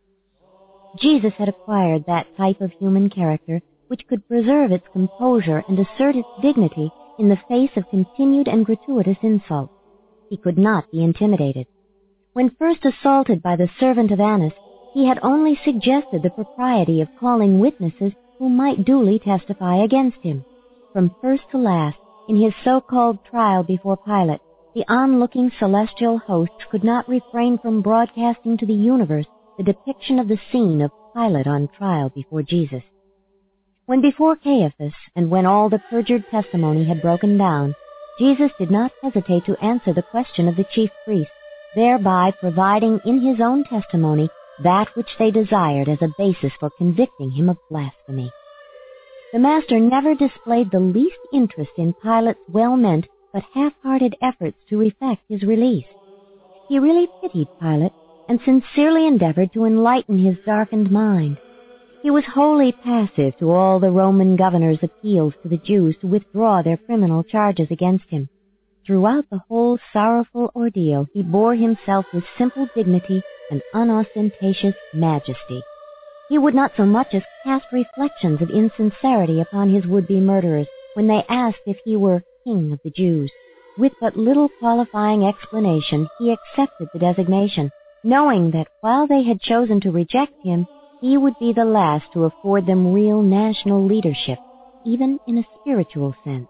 Jesus had acquired that type of human character which could preserve its composure and assert its dignity in the face of continued and gratuitous insult. He could not be intimidated. When first assaulted by the servant of Annas, he had only suggested the propriety of calling witnesses who might duly testify against him. From first to last, in his so-called trial before Pilate, the onlooking celestial hosts could not refrain from broadcasting to the universe the depiction of the scene of Pilate on trial before Jesus. When before Caiaphas, and when all the perjured testimony had broken down, Jesus did not hesitate to answer the question of the chief priests, thereby providing in his own testimony that which they desired as a basis for convicting him of blasphemy. The Master never displayed the least interest in Pilate's well-meant but half-hearted efforts to effect his release. He really pitied Pilate and sincerely endeavored to enlighten his darkened mind. He was wholly passive to all the Roman governor's appeals to the Jews to withdraw their criminal charges against him. Throughout the whole sorrowful ordeal, he bore himself with simple dignity and unostentatious majesty. He would not so much as cast reflections of insincerity upon his would-be murderers when they asked if he were King of the Jews. With but little qualifying explanation, he accepted the designation, knowing that while they had chosen to reject him, he would be the last to afford them real national leadership, even in a spiritual sense.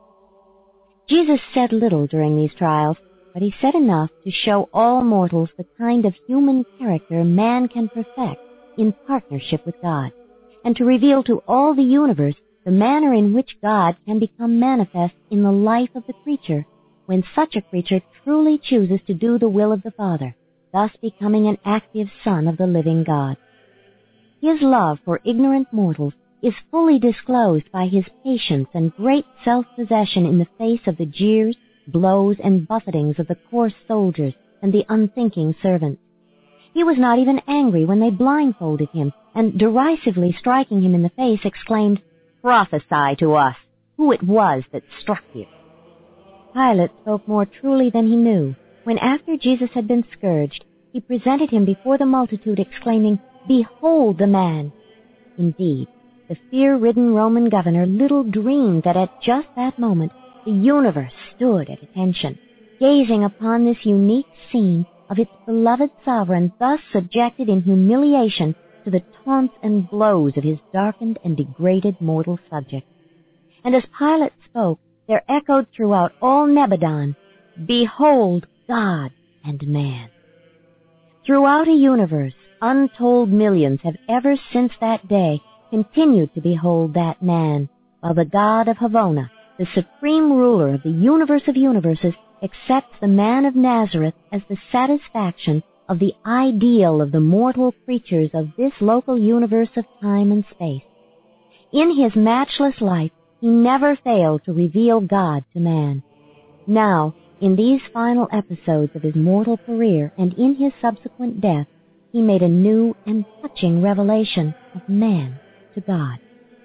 Jesus said little during these trials, but he said enough to show all mortals the kind of human character man can perfect in partnership with God, and to reveal to all the universe the manner in which God can become manifest in the life of the creature when such a creature truly chooses to do the will of the Father, thus becoming an active son of the living God. His love for ignorant mortals is fully disclosed by his patience and great self-possession in the face of the jeers, blows, and buffetings of the coarse soldiers and the unthinking servants. He was not even angry when they blindfolded him, and derisively striking him in the face, exclaimed, "Prophesy to us who it was that struck you." Pilate spoke more truly than he knew, when after Jesus had been scourged, he presented him before the multitude, exclaiming, "Behold the man!" Indeed, the fear-ridden Roman governor little dreamed that at just that moment the universe stood at attention, gazing upon this unique scene of its beloved sovereign thus subjected in humiliation to the taunts and blows of his darkened and degraded mortal subject. And as Pilate spoke, there echoed throughout all Nebadon, "Behold God and man." Throughout a universe, untold millions have ever since that day continued to behold that man, while the God of Havona, the supreme ruler of the universe of universes, accepts the man of Nazareth as the satisfaction of the ideal of the mortal creatures of this local universe of time and space. In his matchless life, he never failed to reveal God to man. Now, in these final episodes of his mortal career and in his subsequent death, he made a new and touching revelation of man to God.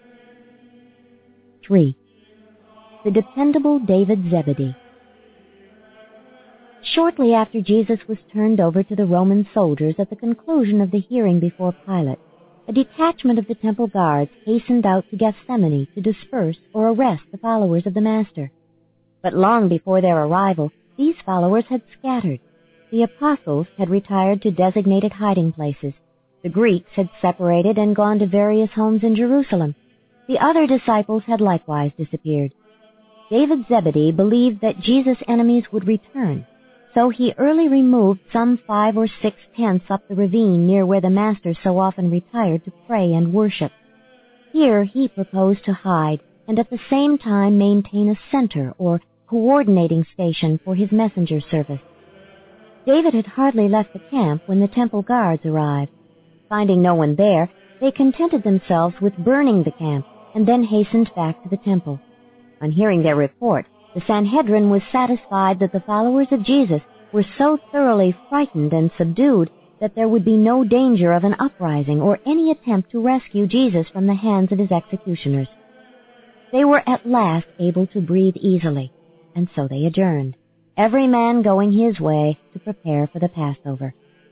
3. The dependable David Zebedee. Shortly after Jesus was turned over to the Roman soldiers at the conclusion of the hearing before Pilate, a detachment of the temple guards hastened out to Gethsemane to disperse or arrest the followers of the Master. But long before their arrival, these followers had scattered. The apostles had retired to designated hiding places. The Greeks had separated and gone to various homes in Jerusalem. The other disciples had likewise disappeared. David Zebedee believed that Jesus' enemies would return, so he early removed some 5 or 6 tents up the ravine near where the Master so often retired to pray and worship. Here he proposed to hide and at the same time maintain a center or coordinating station for his messenger service. David had hardly left the camp when the temple guards arrived. Finding no one there, they contented themselves with burning the camp and then hastened back to the temple. On hearing their report, the Sanhedrin was satisfied that the followers of Jesus were so thoroughly frightened and subdued that there would be no danger of an uprising or any attempt to rescue Jesus from the hands of his executioners. They were at last able to breathe easily, and so they adjourned, every man going his way to prepare for the Passover.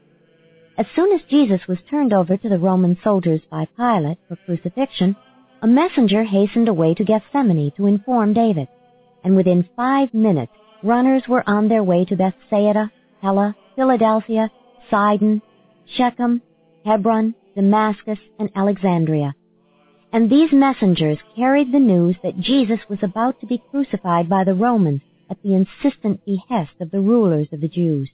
As soon as Jesus was turned over to the Roman soldiers by Pilate for crucifixion, a messenger hastened away to Gethsemane to inform David, and within 5 minutes runners were on their way to Bethsaida, Pella, Philadelphia, Sidon, Shechem, Hebron, Damascus, and Alexandria. And these messengers carried the news that Jesus was about to be crucified by the Romans at the insistent behest of the rulers of the Jews.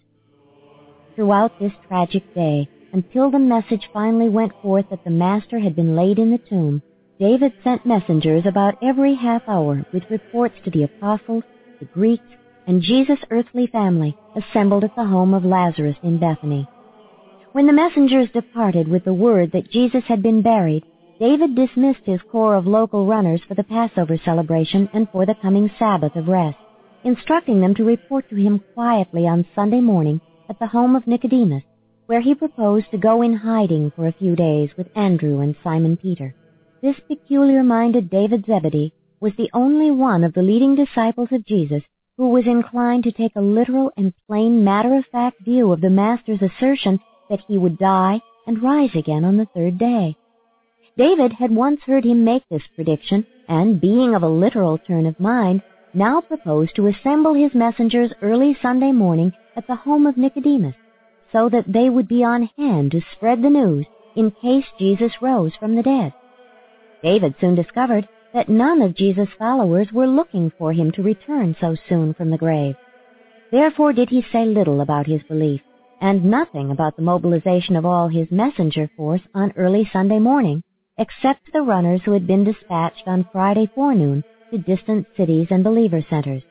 Throughout this tragic day, until the message finally went forth that the Master had been laid in the tomb, David sent messengers about every half hour with reports to the apostles, the Greeks, and Jesus' earthly family assembled at the home of Lazarus in Bethany. When the messengers departed with the word that Jesus had been buried, David dismissed his corps of local runners for the Passover celebration and for the coming Sabbath of rest, instructing them to report to him quietly on Sunday morning at the home of Nicodemus, where he proposed to go in hiding for a few days with Andrew and Simon Peter. This peculiar-minded David Zebedee was the only one of the leading disciples of Jesus who was inclined to take a literal and plain matter-of-fact view of the Master's assertion that he would die and rise again on the 3rd day. David had once heard him make this prediction, and being of a literal turn of mind, now proposed to assemble his messengers early Sunday morning at the home of Nicodemus, so that they would be on hand to spread the news in case Jesus rose from the dead. David soon discovered that none of Jesus' followers were looking for him to return so soon from the grave. Therefore did he say little about his belief, and nothing about the mobilization of all his messenger force on early Sunday morning, except the runners who had been dispatched on Friday forenoon to distant cities and believer centers.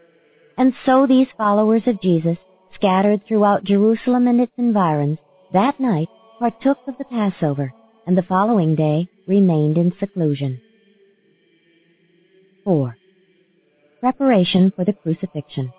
And so these followers of Jesus, scattered throughout Jerusalem and its environs, that night partook of the Passover, and the following day remained in seclusion. 4. Preparation for the crucifixion.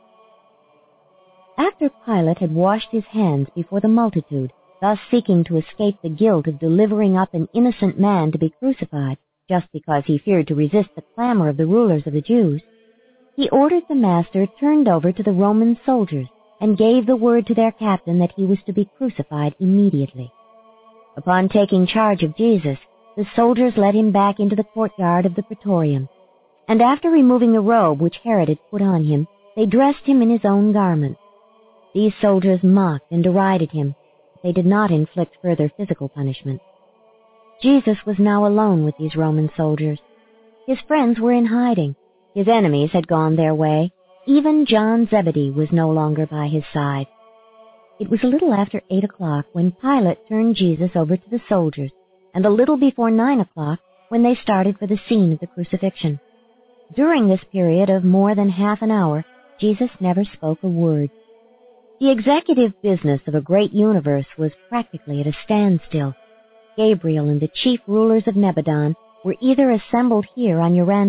After Pilate had washed his hands before the multitude, thus seeking to escape the guilt of delivering up an innocent man to be crucified, just because he feared to resist the clamor of the rulers of the Jews, he ordered the Master turned over to the Roman soldiers and gave the word to their captain that he was to be crucified immediately. Upon taking charge of Jesus, the soldiers led him back into the courtyard of the Praetorium, and after removing the robe which Herod had put on him, they dressed him in his own garments. These soldiers mocked and derided him, but they did not inflict further physical punishment. Jesus was now alone with these Roman soldiers. His friends were in hiding. His enemies had gone their way. Even John Zebedee was no longer by his side. It was a little after 8 o'clock when Pilate turned Jesus over to the soldiers, and a little before 9 o'clock when they started for the scene of the crucifixion. During this period of more than half an hour, Jesus never spoke a word. The executive business of a great universe was practically at a standstill. Gabriel and the chief rulers of Nebadon were either assembled here on Urantia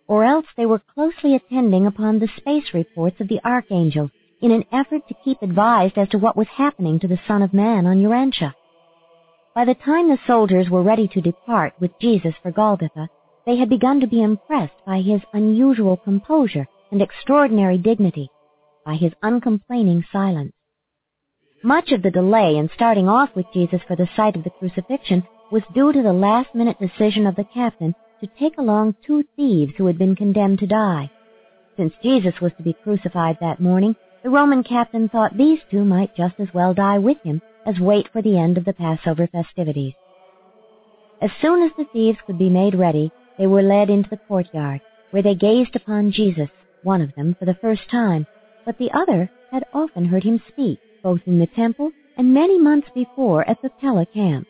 or else they were closely attending upon the space reports of the archangels in an effort to keep advised as to what was happening to the Son of Man on Urantia. By the time the soldiers were ready to depart with Jesus for Golgotha, they had begun to be impressed by his unusual composure and extraordinary dignity, by his uncomplaining silence. Much of the delay in starting off with Jesus for the site of the crucifixion was due to the last-minute decision of the captain to take along 2 thieves who had been condemned to die. Since Jesus was to be crucified that morning, the Roman captain thought these 2 might just as well die with him as wait for the end of the Passover festivities. As soon as the thieves could be made ready, they were led into the courtyard, where they gazed upon Jesus, one of them for the first time, but the other had often heard him speak, both in the temple and many months before at the Pella camp.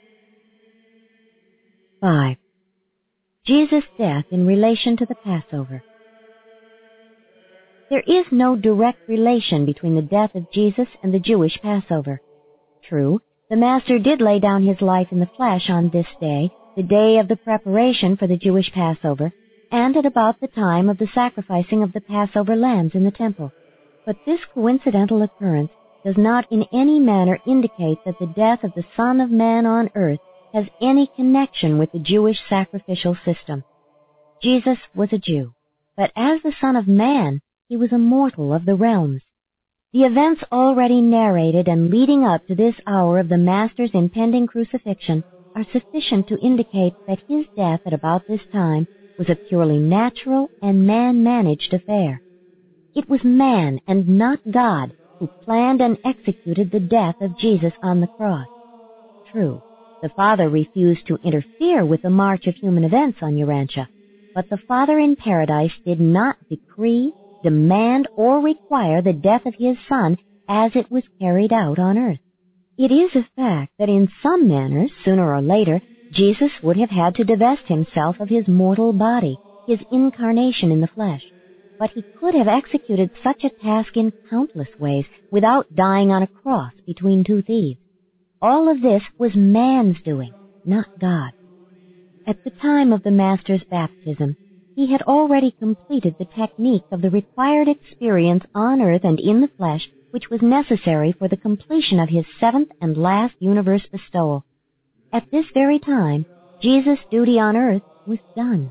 5. Jesus' death in relation to the Passover. There is no direct relation between the death of Jesus and the Jewish Passover. True, the Master did lay down his life in the flesh on this day, the day of the preparation for the Jewish Passover, and at about the time of the sacrificing of the Passover lambs in the temple. But this coincidental occurrence does not in any manner indicate that the death of the Son of Man on earth has any connection with the Jewish sacrificial system. Jesus was a Jew, but as the Son of Man, he was a mortal of the realms. The events already narrated and leading up to this hour of the Master's impending crucifixion are sufficient to indicate that his death at about this time was a purely natural and man-managed affair. It was man and not God who planned and executed the death of Jesus on the cross. True, the Father refused to interfere with the march of human events on Urantia, but the Father in paradise did not decree, demand, or require the death of his Son as it was carried out on earth. It is a fact that in some manner, sooner or later, Jesus would have had to divest himself of his mortal body, his incarnation in the flesh. But he could have executed such a task in countless ways without dying on a cross between 2 thieves. All of this was man's doing, not God. At the time of the Master's baptism, he had already completed the technique of the required experience on earth and in the flesh which was necessary for the completion of his 7th and last universe bestowal. At this very time, Jesus' duty on earth was done.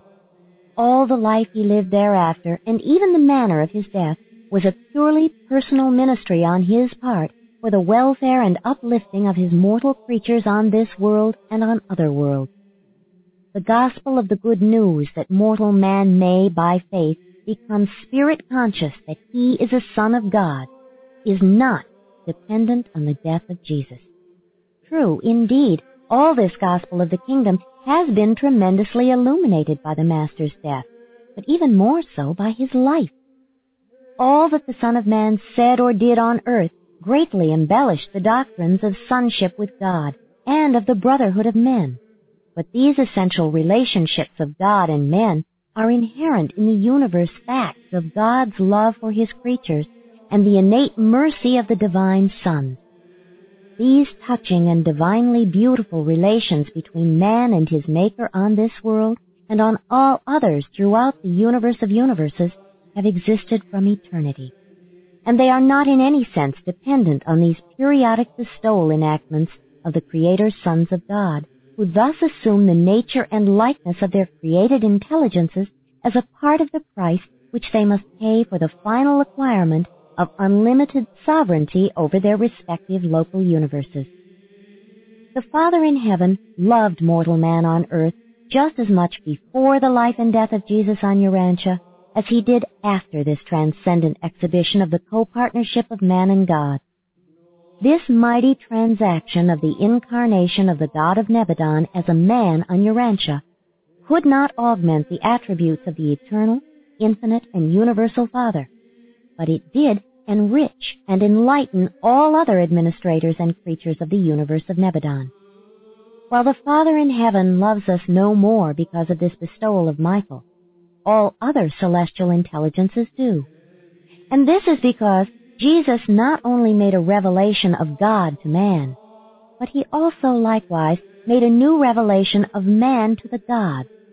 All the life he lived thereafter, and even the manner of his death, was a purely personal ministry on his part for the welfare and uplifting of his mortal creatures on this world and on other worlds. The gospel of the good news that mortal man may, by faith, become spirit-conscious that he is a son of God is not dependent on the death of Jesus. True, indeed, all this gospel of the kingdom has been tremendously illuminated by the Master's death, but even more so by his life. All that the Son of Man said or did on earth greatly embellished the doctrines of sonship with God and of the brotherhood of men. But these essential relationships of God and men are inherent in the universe facts of God's love for his creatures and the innate mercy of the divine Son. These touching and divinely beautiful relations between man and his Maker on this world and on all others throughout the universe of universes have existed from eternity. And they are not in any sense dependent on these periodic bestowal enactments of the Creator's sons of God, who thus assume the nature and likeness of their created intelligences as a part of the price which they must pay for the final acquirement of unlimited sovereignty over their respective local universes. The Father in heaven loved mortal man on earth just as much before the life and death of Jesus on Urantia as he did after this transcendent exhibition of the co-partnership of man and God. This mighty transaction of the incarnation of the God of Nebadon as a man on Urantia could not augment the attributes of the eternal, infinite, and universal Father, but it did enrich and enlighten all other administrators and creatures of the universe of Nebadon. While the Father in heaven loves us no more because of this bestowal of Michael, all other celestial intelligences do. And this is because Jesus not only made a revelation of God to man, but he also likewise made a new revelation of man to the gods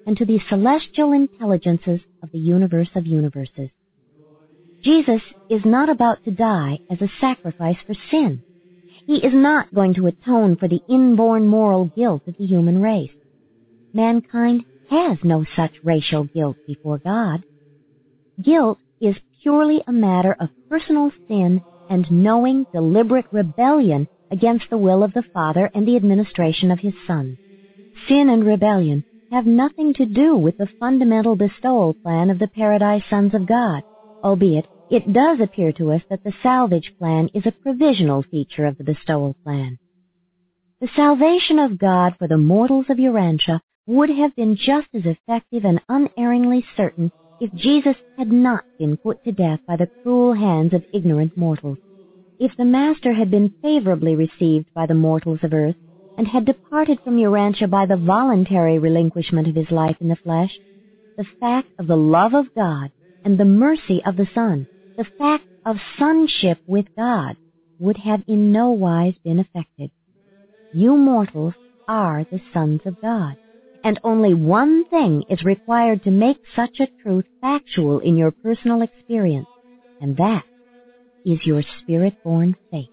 and to the celestial intelligences of the universe of universes. Jesus is not about to die as a sacrifice for sin. He is not going to atone for the inborn moral guilt of the human race. Mankind has no such racial guilt before God. Guilt is purely a matter of personal sin and knowing, deliberate rebellion against the will of the Father and the administration of His Son. Sin and rebellion have nothing to do with the fundamental bestowal plan of the Paradise Sons of God, albeit it does appear to us that the salvage plan is a provisional feature of the bestowal plan. The salvation of God for the mortals of Urantia would have been just as effective and unerringly certain if Jesus had not been put to death by the cruel hands of ignorant mortals. If the Master had been favorably received by the mortals of earth, and had departed from Urantia by the voluntary relinquishment of his life in the flesh, the fact of the love of God and the mercy of the Son, the fact of sonship with God, would have in no wise been affected. You mortals are the sons of God, and only one thing is required to make such a truth factual in your personal experience, and that is your spirit-born faith.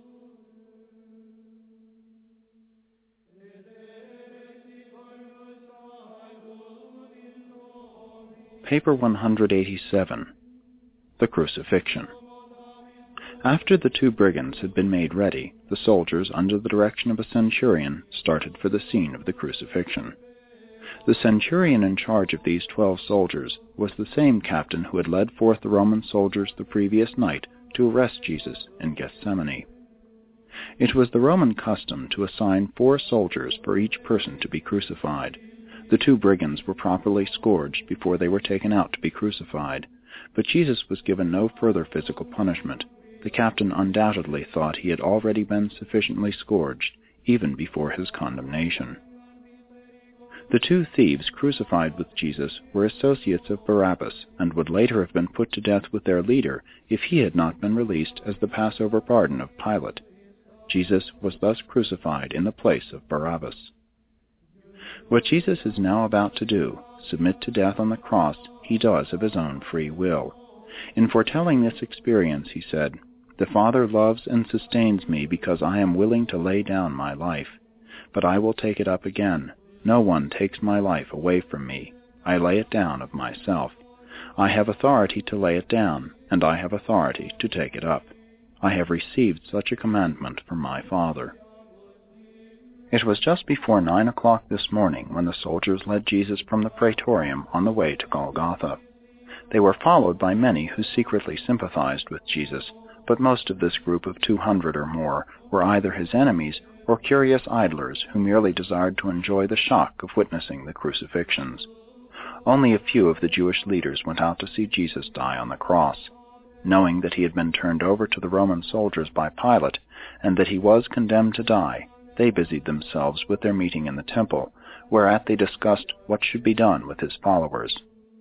Paper 187. The Crucifixion. After the two brigands had been made ready, the soldiers, under the direction of a centurion, started for the scene of the crucifixion. The centurion in charge of these 12 soldiers was the same captain who had led forth the Roman soldiers the previous night to arrest Jesus in Gethsemane. It was the Roman custom to assign 4 soldiers for each person to be crucified. The two brigands were properly scourged before they were taken out to be crucified, but Jesus was given no further physical punishment. The captain undoubtedly thought he had already been sufficiently scourged, even before his condemnation. The 2 thieves crucified with Jesus were associates of Barabbas, and would later have been put to death with their leader if he had not been released as the Passover pardon of Pilate. Jesus was thus crucified in the place of Barabbas. What Jesus is now about to do, submit to death on the cross, he does of his own free will. In foretelling this experience, he said, "The Father loves and sustains me because I am willing to lay down my life. But I will take it up again. No one takes my life away from me. I lay it down of myself. I have authority to lay it down, and I have authority to take it up. I have received such a commandment from my Father." It was just before 9 o'clock this morning when the soldiers led Jesus from the praetorium on the way to Golgotha. They were followed by many who secretly sympathized with Jesus, but most of this group of 200 or more were either his enemies or curious idlers who merely desired to enjoy the shock of witnessing the crucifixions. Only a few of the Jewish leaders went out to see Jesus die on the cross. Knowing that he had been turned over to the Roman soldiers by Pilate, and that he was condemned to die, they busied themselves with their meeting in the temple, whereat they discussed what should be done with his followers.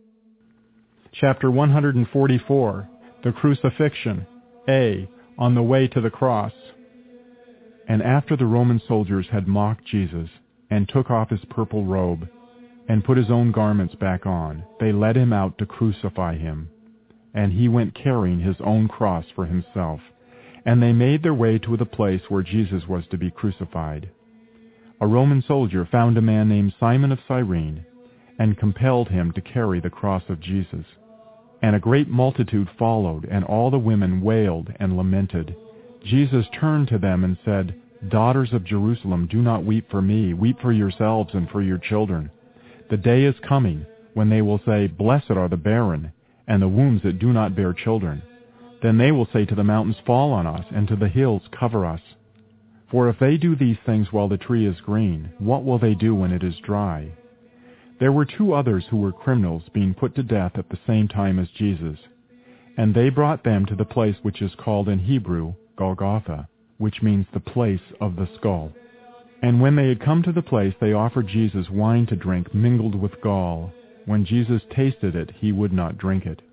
Chapter 144. The Crucifixion. A. On the way to the cross. And after the Roman soldiers had mocked Jesus, and took off his purple robe, and put his own garments back on, they led him out to crucify him. And he went carrying his own cross for himself. And they made their way to the place where Jesus was to be crucified. A Roman soldier found a man named Simon of Cyrene, and compelled him to carry the cross of Jesus. And a great multitude followed, and all the women wailed and lamented. Jesus turned to them and said, "Daughters of Jerusalem, do not weep for me, weep for yourselves and for your children. The day is coming when they will say, 'Blessed are the barren, and the wombs that do not bear children.' Then they will say to the mountains, 'Fall on us,' and to the hills, 'Cover us.' For if they do these things while the tree is green, what will they do when it is dry?" There were 2 others who were criminals being put to death at the same time as Jesus. And they brought them to the place which is called in Hebrew Golgotha, which means the place of the skull. And when they had come to the place, they offered Jesus wine to drink mingled with gall. When Jesus tasted it, he would not drink it.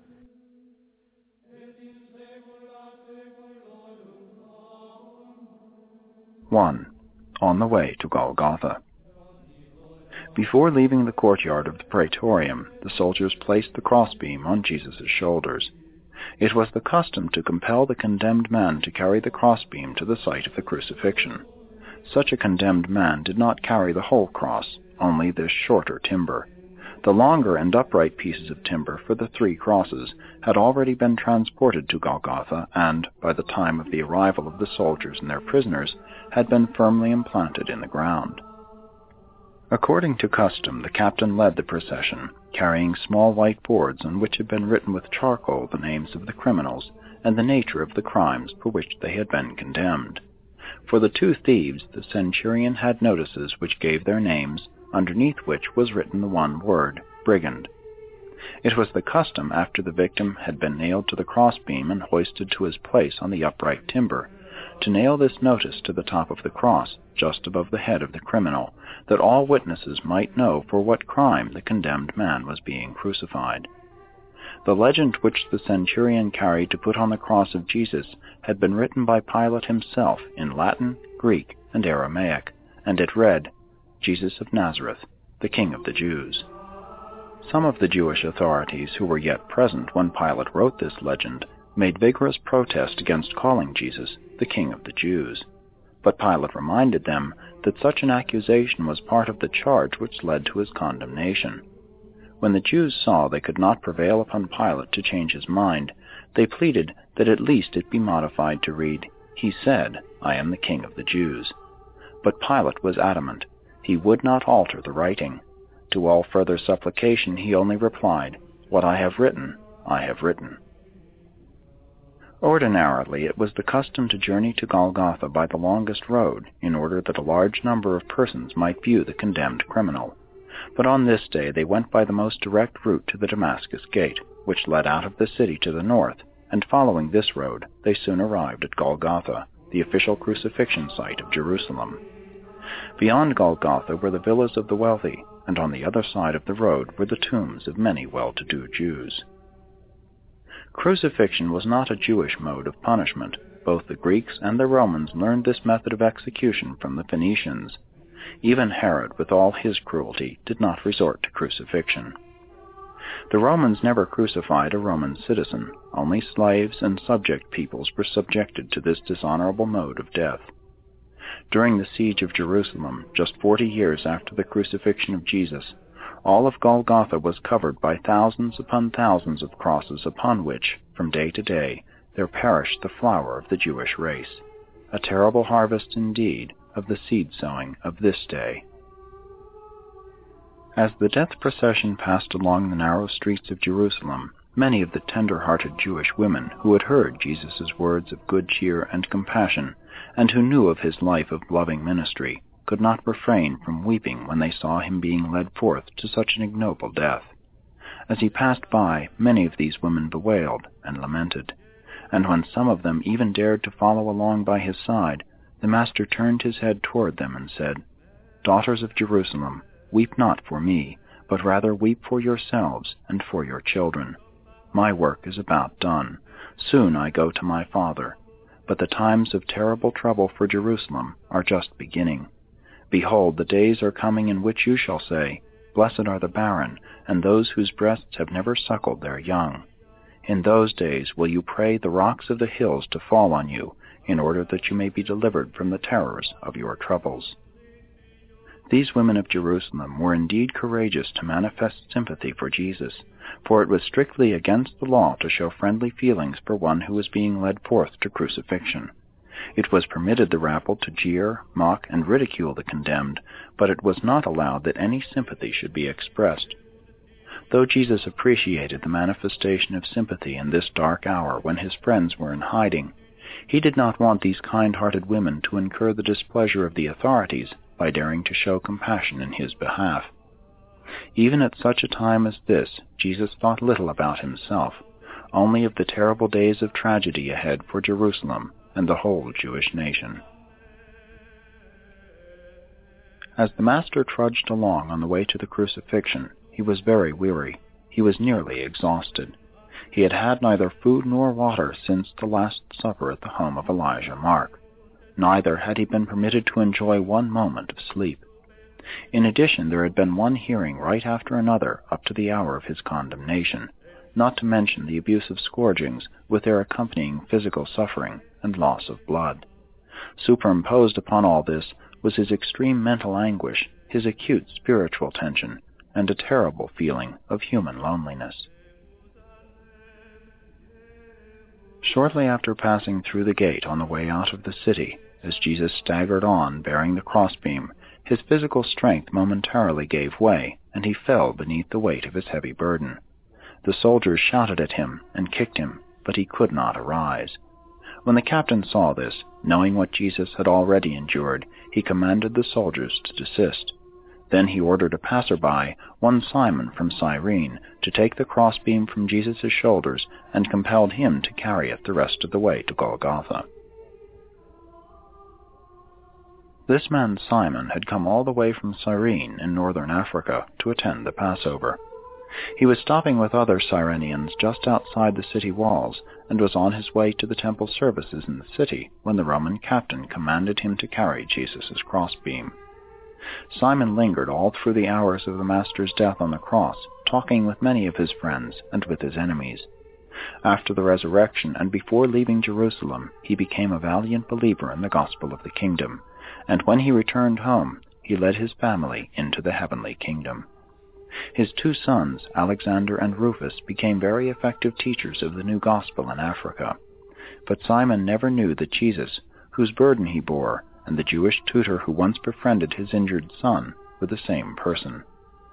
On the way to Golgotha. Before leaving the courtyard of the praetorium, the soldiers placed the crossbeam on Jesus' shoulders. It was the custom to compel the condemned man to carry the crossbeam to the site of the crucifixion. Such a condemned man did not carry the whole cross, only this shorter timber. The longer and upright pieces of timber for the 3 crosses had already been transported to Golgotha and, by the time of the arrival of the soldiers and their prisoners, had been firmly implanted in the ground. According to custom, the captain led the procession, carrying small white boards on which had been written with charcoal the names of the criminals and the nature of the crimes for which they had been condemned. For the 2 thieves, the centurion had notices which gave their names, underneath which was written the one word, brigand. It was the custom, after the victim had been nailed to the crossbeam and hoisted to his place on the upright timber, to nail this notice to the top of the cross, just above the head of the criminal, that all witnesses might know for what crime the condemned man was being crucified. The legend which the centurion carried to put on the cross of Jesus had been written by Pilate himself in Latin, Greek, and Aramaic, and it read, Jesus of Nazareth, the King of the Jews. Some of the Jewish authorities who were yet present when Pilate wrote this legend made vigorous protest against calling Jesus the King of the Jews. But Pilate reminded them that such an accusation was part of the charge which led to his condemnation. When the Jews saw they could not prevail upon Pilate to change his mind, they pleaded that at least it be modified to read, He said, I am the King of the Jews. But Pilate was adamant. He would not alter the writing. To all further supplication he only replied, What I have written, I have written. Ordinarily, it was the custom to journey to Golgotha by the longest road, in order that a large number of persons might view the condemned criminal. But on this day they went by the most direct route to the Damascus Gate, which led out of the city to the north, and following this road, they soon arrived at Golgotha, the official crucifixion site of Jerusalem. Beyond Golgotha were the villas of the wealthy, and on the other side of the road were the tombs of many well-to-do Jews. Crucifixion was not a Jewish mode of punishment. Both the Greeks and the Romans learned this method of execution from the Phoenicians. Even Herod, with all his cruelty, did not resort to crucifixion. The Romans never crucified a Roman citizen. Only slaves and subject peoples were subjected to this dishonorable mode of death. During the siege of Jerusalem, just 40 years after the crucifixion of Jesus, all of Golgotha was covered by thousands upon thousands of crosses upon which, from day to day, there perished the flower of the Jewish race. A terrible harvest indeed of the seed-sowing of this day. As the death procession passed along the narrow streets of Jerusalem, many of the tender-hearted Jewish women who had heard Jesus' words of good cheer and compassion, and who knew of his life of loving ministry, could not refrain from weeping when they saw him being led forth to such an ignoble death. As he passed by, many of these women bewailed and lamented, and when some of them even dared to follow along by his side, the Master turned his head toward them and said, Daughters of Jerusalem, weep not for me, but rather weep for yourselves and for your children. My work is about done. Soon I go to my Father. But the times of terrible trouble for Jerusalem are just beginning. Behold, the days are coming in which you shall say, Blessed are the barren, and those whose breasts have never suckled their young. In those days will you pray the rocks of the hills to fall on you, in order that you may be delivered from the terrors of your troubles. These women of Jerusalem were indeed courageous to manifest sympathy for Jesus, for it was strictly against the law to show friendly feelings for one who was being led forth to crucifixion. It was permitted the rabble to jeer, mock, and ridicule the condemned, but it was not allowed that any sympathy should be expressed. Though Jesus appreciated the manifestation of sympathy in this dark hour when his friends were in hiding, he did not want these kind-hearted women to incur the displeasure of the authorities by daring to show compassion in his behalf. Even at such a time as this, Jesus thought little about himself, only of the terrible days of tragedy ahead for Jerusalem and the whole Jewish nation. As the Master trudged along on the way to the crucifixion, he was very weary. He was nearly exhausted. He had had neither food nor water since the Last Supper at the home of Elijah Mark. Neither had he been permitted to enjoy one moment of sleep. In addition, there had been one hearing right after another up to the hour of his condemnation, not to mention the abusive scourgings with their accompanying physical suffering and loss of blood. Superimposed upon all this was his extreme mental anguish, his acute spiritual tension, and a terrible feeling of human loneliness. Shortly after passing through the gate on the way out of the city, as Jesus staggered on bearing the crossbeam, his physical strength momentarily gave way, and he fell beneath the weight of his heavy burden. The soldiers shouted at him and kicked him, but he could not arise. When the captain saw this, knowing what Jesus had already endured, he commanded the soldiers to desist. Then he ordered a passerby, one Simon from Cyrene, to take the crossbeam from Jesus' shoulders and compelled him to carry it the rest of the way to Golgotha. This man Simon had come all the way from Cyrene in northern Africa to attend the Passover. He was stopping with other Cyrenians just outside the city walls and was on his way to the temple services in the city when the Roman captain commanded him to carry Jesus' crossbeam. Simon lingered all through the hours of the Master's death on the cross, talking with many of his friends and with his enemies. After the resurrection and before leaving Jerusalem, he became a valiant believer in the gospel of the kingdom, and when he returned home, he led his family into the heavenly kingdom. His two sons, Alexander and Rufus, became very effective teachers of the new gospel in Africa. But Simon never knew that Jesus, whose burden he bore, and the Jewish tutor who once befriended his injured son were the same person.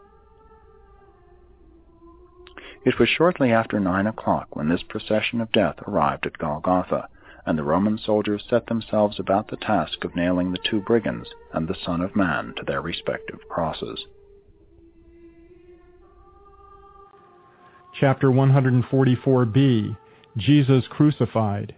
It was shortly after 9 o'clock when this procession of death arrived at Golgotha, and the Roman soldiers set themselves about the task of nailing the two brigands and the Son of Man to their respective crosses. Chapter 144b, Jesus crucified.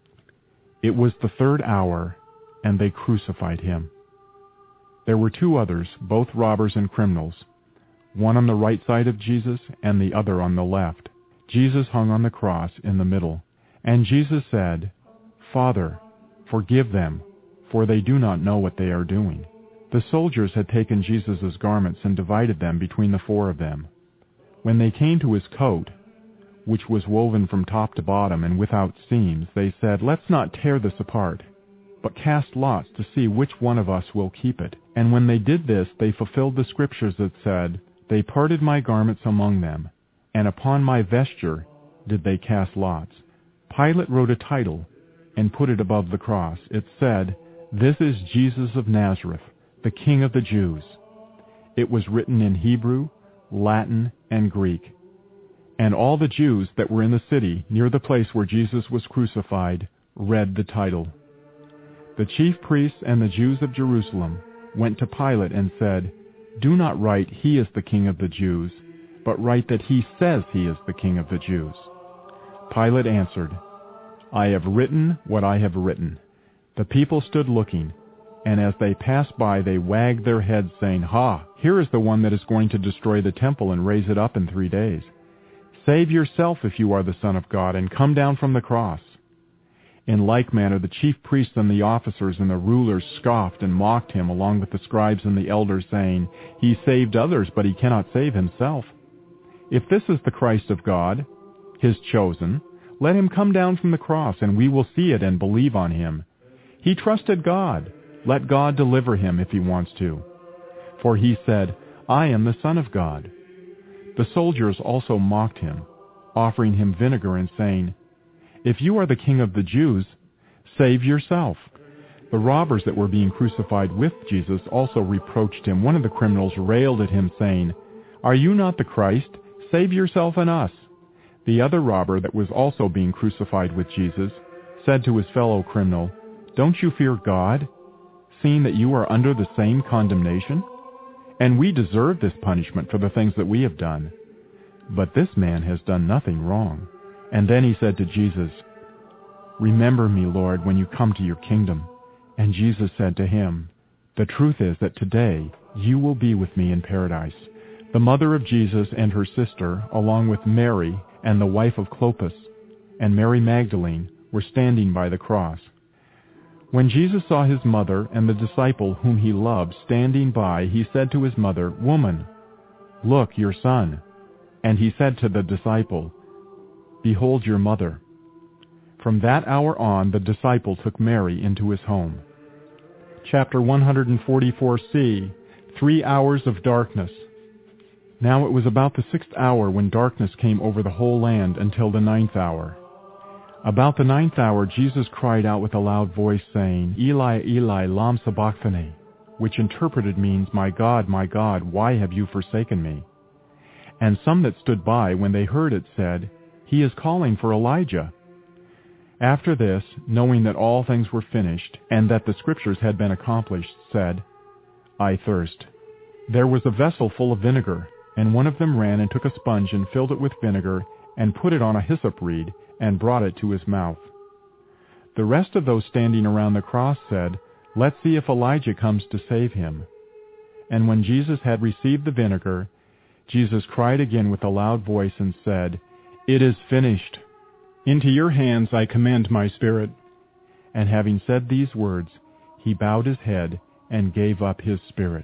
It was the 3rd hour, and they crucified him. There were two others, both robbers and criminals, one on the right side of Jesus and the other on the left. Jesus hung on the cross in the middle. And Jesus said, "Father, forgive them, for they do not know what they are doing." The soldiers had taken Jesus' garments and divided them between the 4 of them. When they came to his coat, which was woven from top to bottom and without seams, they said, "Let's not tear this apart, but cast lots to see which one of us will keep it." And when they did this, they fulfilled the scriptures that said, "They parted my garments among them, and upon my vesture did they cast lots." Pilate wrote a title and put it above the cross. It said, "This is Jesus of Nazareth, the King of the Jews." It was written in Hebrew, Latin, and Greek. And all the Jews that were in the city near the place where Jesus was crucified read the title. The chief priests and the Jews of Jerusalem went to Pilate and said, "Do not write, 'He is the King of the Jews,' but write that he says he is the King of the Jews." Pilate answered, "I have written what I have written." The people stood looking, and as they passed by they wagged their heads, saying, "Ha, here is the one that is going to destroy the temple and raise it up in 3 days. Save yourself if you are the Son of God, and come down from the cross." In like manner the chief priests and the officers and the rulers scoffed and mocked him along with the scribes and the elders, saying, "He saved others, but he cannot save himself. If this is the Christ of God, his chosen, let him come down from the cross, and we will see it and believe on him. He trusted God. Let God deliver him if he wants to. For he said, 'I am the Son of God.'" The soldiers also mocked him, offering him vinegar and saying, "If you are the King of the Jews, save yourself." The robbers that were being crucified with Jesus also reproached him. One of the criminals railed at him, saying, "Are you not the Christ? Save yourself and us." The other robber that was also being crucified with Jesus said to his fellow criminal, "Don't you fear God, seeing that you are under the same condemnation? And we deserve this punishment for the things that we have done. But this man has done nothing wrong." And then he said to Jesus, "Remember me, Lord, when you come to your kingdom." And Jesus said to him, "The truth is that today you will be with me in paradise." The mother of Jesus and her sister, along with Mary and the wife of Clopas, and Mary Magdalene, were standing by the cross. When Jesus saw his mother and the disciple whom he loved standing by, he said to his mother, "Woman, look, your son." And he said to the disciple, "Behold your mother." From that hour on, the disciple took Mary into his home. Chapter 144c, 3 Hours of Darkness. Now it was about the 6th hour when darkness came over the whole land until the 9th hour. About the 9th hour, Jesus cried out with a loud voice, saying, "Eli, Eli, lam sabachthani," which interpreted means, my God, why have you forsaken me?" And some that stood by, when they heard it, said, "He is calling for Elijah." After this, knowing that all things were finished, and that the Scriptures had been accomplished, said, "I thirst." There was a vessel full of vinegar, and one of them ran and took a sponge and filled it with vinegar, and put it on a hyssop reed, and brought it to his mouth. The rest of those standing around the cross said, "Let's see if Elijah comes to save him." And when Jesus had received the vinegar, Jesus cried again with a loud voice and said, "It is finished. Into your hands I commend my spirit." And having said these words, he bowed his head and gave up his spirit.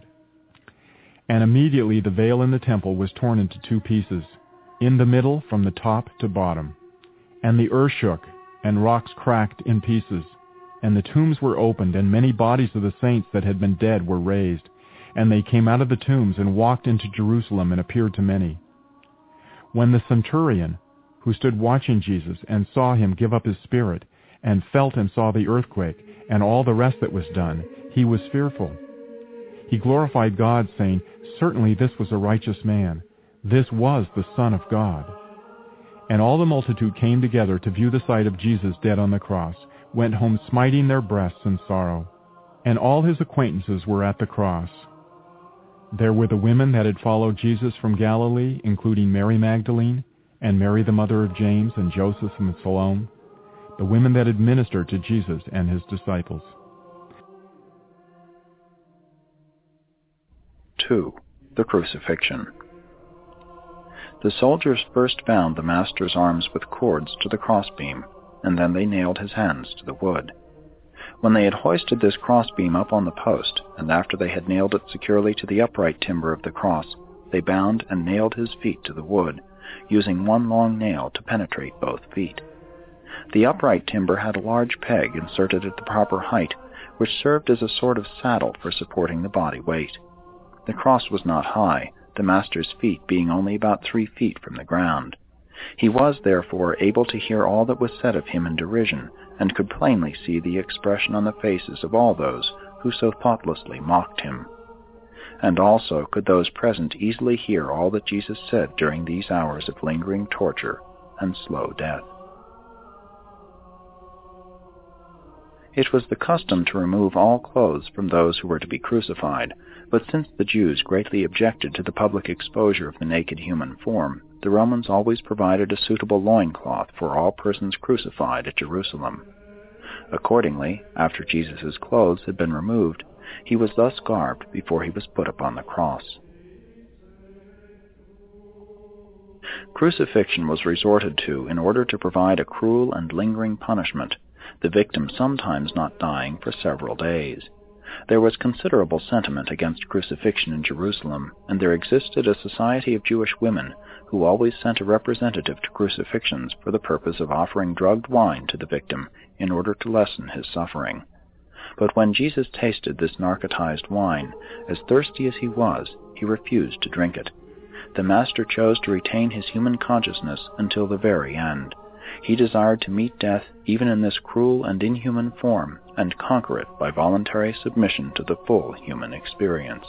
And immediately the veil in the temple was torn into 2 pieces, in the middle from the top to bottom. And the earth shook, and rocks cracked in pieces. And the tombs were opened, and many bodies of the saints that had been dead were raised. And they came out of the tombs and walked into Jerusalem and appeared to many. When the centurion, who stood watching Jesus and saw him give up his spirit, and felt and saw the earthquake, and all the rest that was done, he was fearful. He glorified God, saying, "Certainly this was a righteous man. This was the Son of God." And all the multitude came together to view the sight of Jesus dead on the cross, went home smiting their breasts in sorrow. And all his acquaintances were at the cross. There were the women that had followed Jesus from Galilee, including Mary Magdalene, and Mary the mother of James, and Joseph and Salome, the women that had ministered to Jesus and his disciples. 2. The Crucifixion. The soldiers first bound the Master's arms with cords to the crossbeam, and then they nailed his hands to the wood. When they had hoisted this crossbeam up on the post, and after they had nailed it securely to the upright timber of the cross, they bound and nailed his feet to the wood, using one long nail to penetrate both feet. The upright timber had a large peg inserted at the proper height, which served as a sort of saddle for supporting the body weight. The cross was not high, the Master's feet being only about 3 feet from the ground. He was, therefore, able to hear all that was said of him in derision, and could plainly see the expression on the faces of all those who so thoughtlessly mocked him. And also could those present easily hear all that Jesus said during these hours of lingering torture and slow death. It was the custom to remove all clothes from those who were to be crucified, but since the Jews greatly objected to the public exposure of the naked human form, the Romans always provided a suitable loincloth for all persons crucified at Jerusalem. Accordingly, after Jesus' clothes had been removed, he was thus garbed before he was put upon the cross. Crucifixion was resorted to in order to provide a cruel and lingering punishment, the victim sometimes not dying for several days. There was considerable sentiment against crucifixion in Jerusalem, and there existed a society of Jewish women who always sent a representative to crucifixions for the purpose of offering drugged wine to the victim in order to lessen his suffering. But when Jesus tasted this narcotized wine, as thirsty as he was, he refused to drink it. The Master chose to retain his human consciousness until the very end. He desired to meet death even in this cruel and inhuman form, and conquer it by voluntary submission to the full human experience.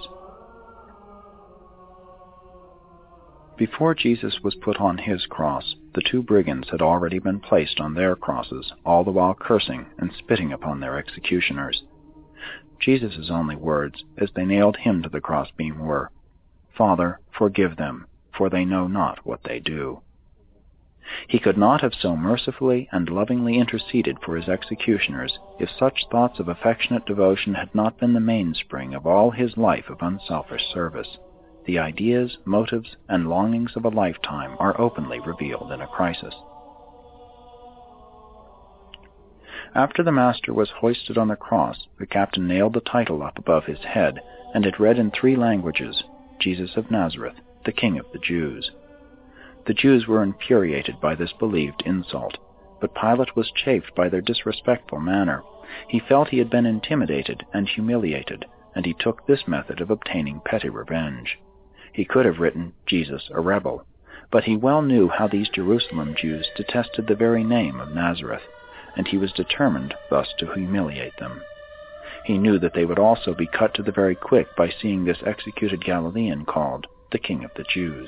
Before Jesus was put on his cross, the 2 brigands had already been placed on their crosses, all the while cursing and spitting upon their executioners. Jesus' only words, as they nailed him to the crossbeam, were, "Father, forgive them, for they know not what they do." He could not have so mercifully and lovingly interceded for his executioners if such thoughts of affectionate devotion had not been the mainspring of all his life of unselfish service. The ideas, motives, and longings of a lifetime are openly revealed in a crisis. After the Master was hoisted on the cross, the captain nailed the title up above his head, and it read in 3 languages, Jesus of Nazareth, the King of the Jews. The Jews were infuriated by this believed insult, but Pilate was chafed by their disrespectful manner. He felt he had been intimidated and humiliated, and he took this method of obtaining petty revenge. He could have written, Jesus a rebel, but he well knew how these Jerusalem Jews detested the very name of Nazareth, and he was determined thus to humiliate them. He knew that they would also be cut to the very quick by seeing this executed Galilean called the King of the Jews.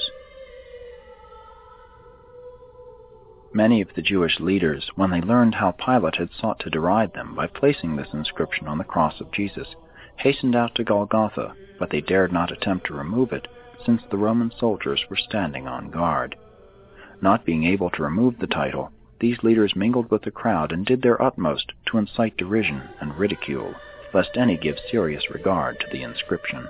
Many of the Jewish leaders, when they learned how Pilate had sought to deride them by placing this inscription on the cross of Jesus, hastened out to Golgotha, but they dared not attempt to remove it, since the Roman soldiers were standing on guard. Not being able to remove the title, these leaders mingled with the crowd and did their utmost to incite derision and ridicule, lest any give serious regard to the inscription.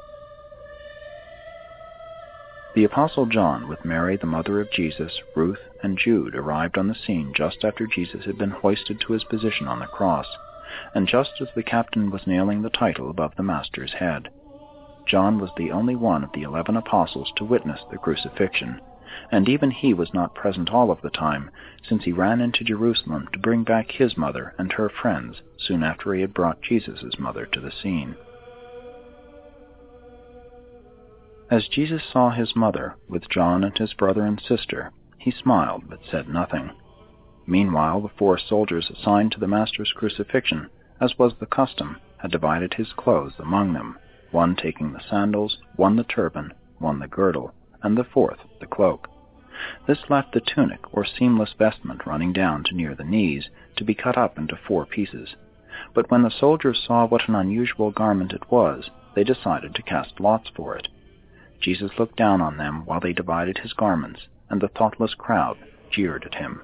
The Apostle John, with Mary, the mother of Jesus, Ruth, and Jude, arrived on the scene just after Jesus had been hoisted to his position on the cross, and just as the captain was nailing the title above the Master's head. John was the only one of the 11 apostles to witness the crucifixion, and even he was not present all of the time, since he ran into Jerusalem to bring back his mother and her friends soon after he had brought Jesus' mother to the scene. As Jesus saw his mother with John and his brother and sister, he smiled but said nothing. Meanwhile, the 4 soldiers assigned to the Master's crucifixion, as was the custom, had divided his clothes among them, one taking the sandals, one the turban, one the girdle, and the 4th the cloak. This left the tunic or seamless vestment running down to near the knees to be cut up into 4 pieces. But when the soldiers saw what an unusual garment it was, they decided to cast lots for it. Jesus looked down on them while they divided his garments, and the thoughtless crowd jeered at him.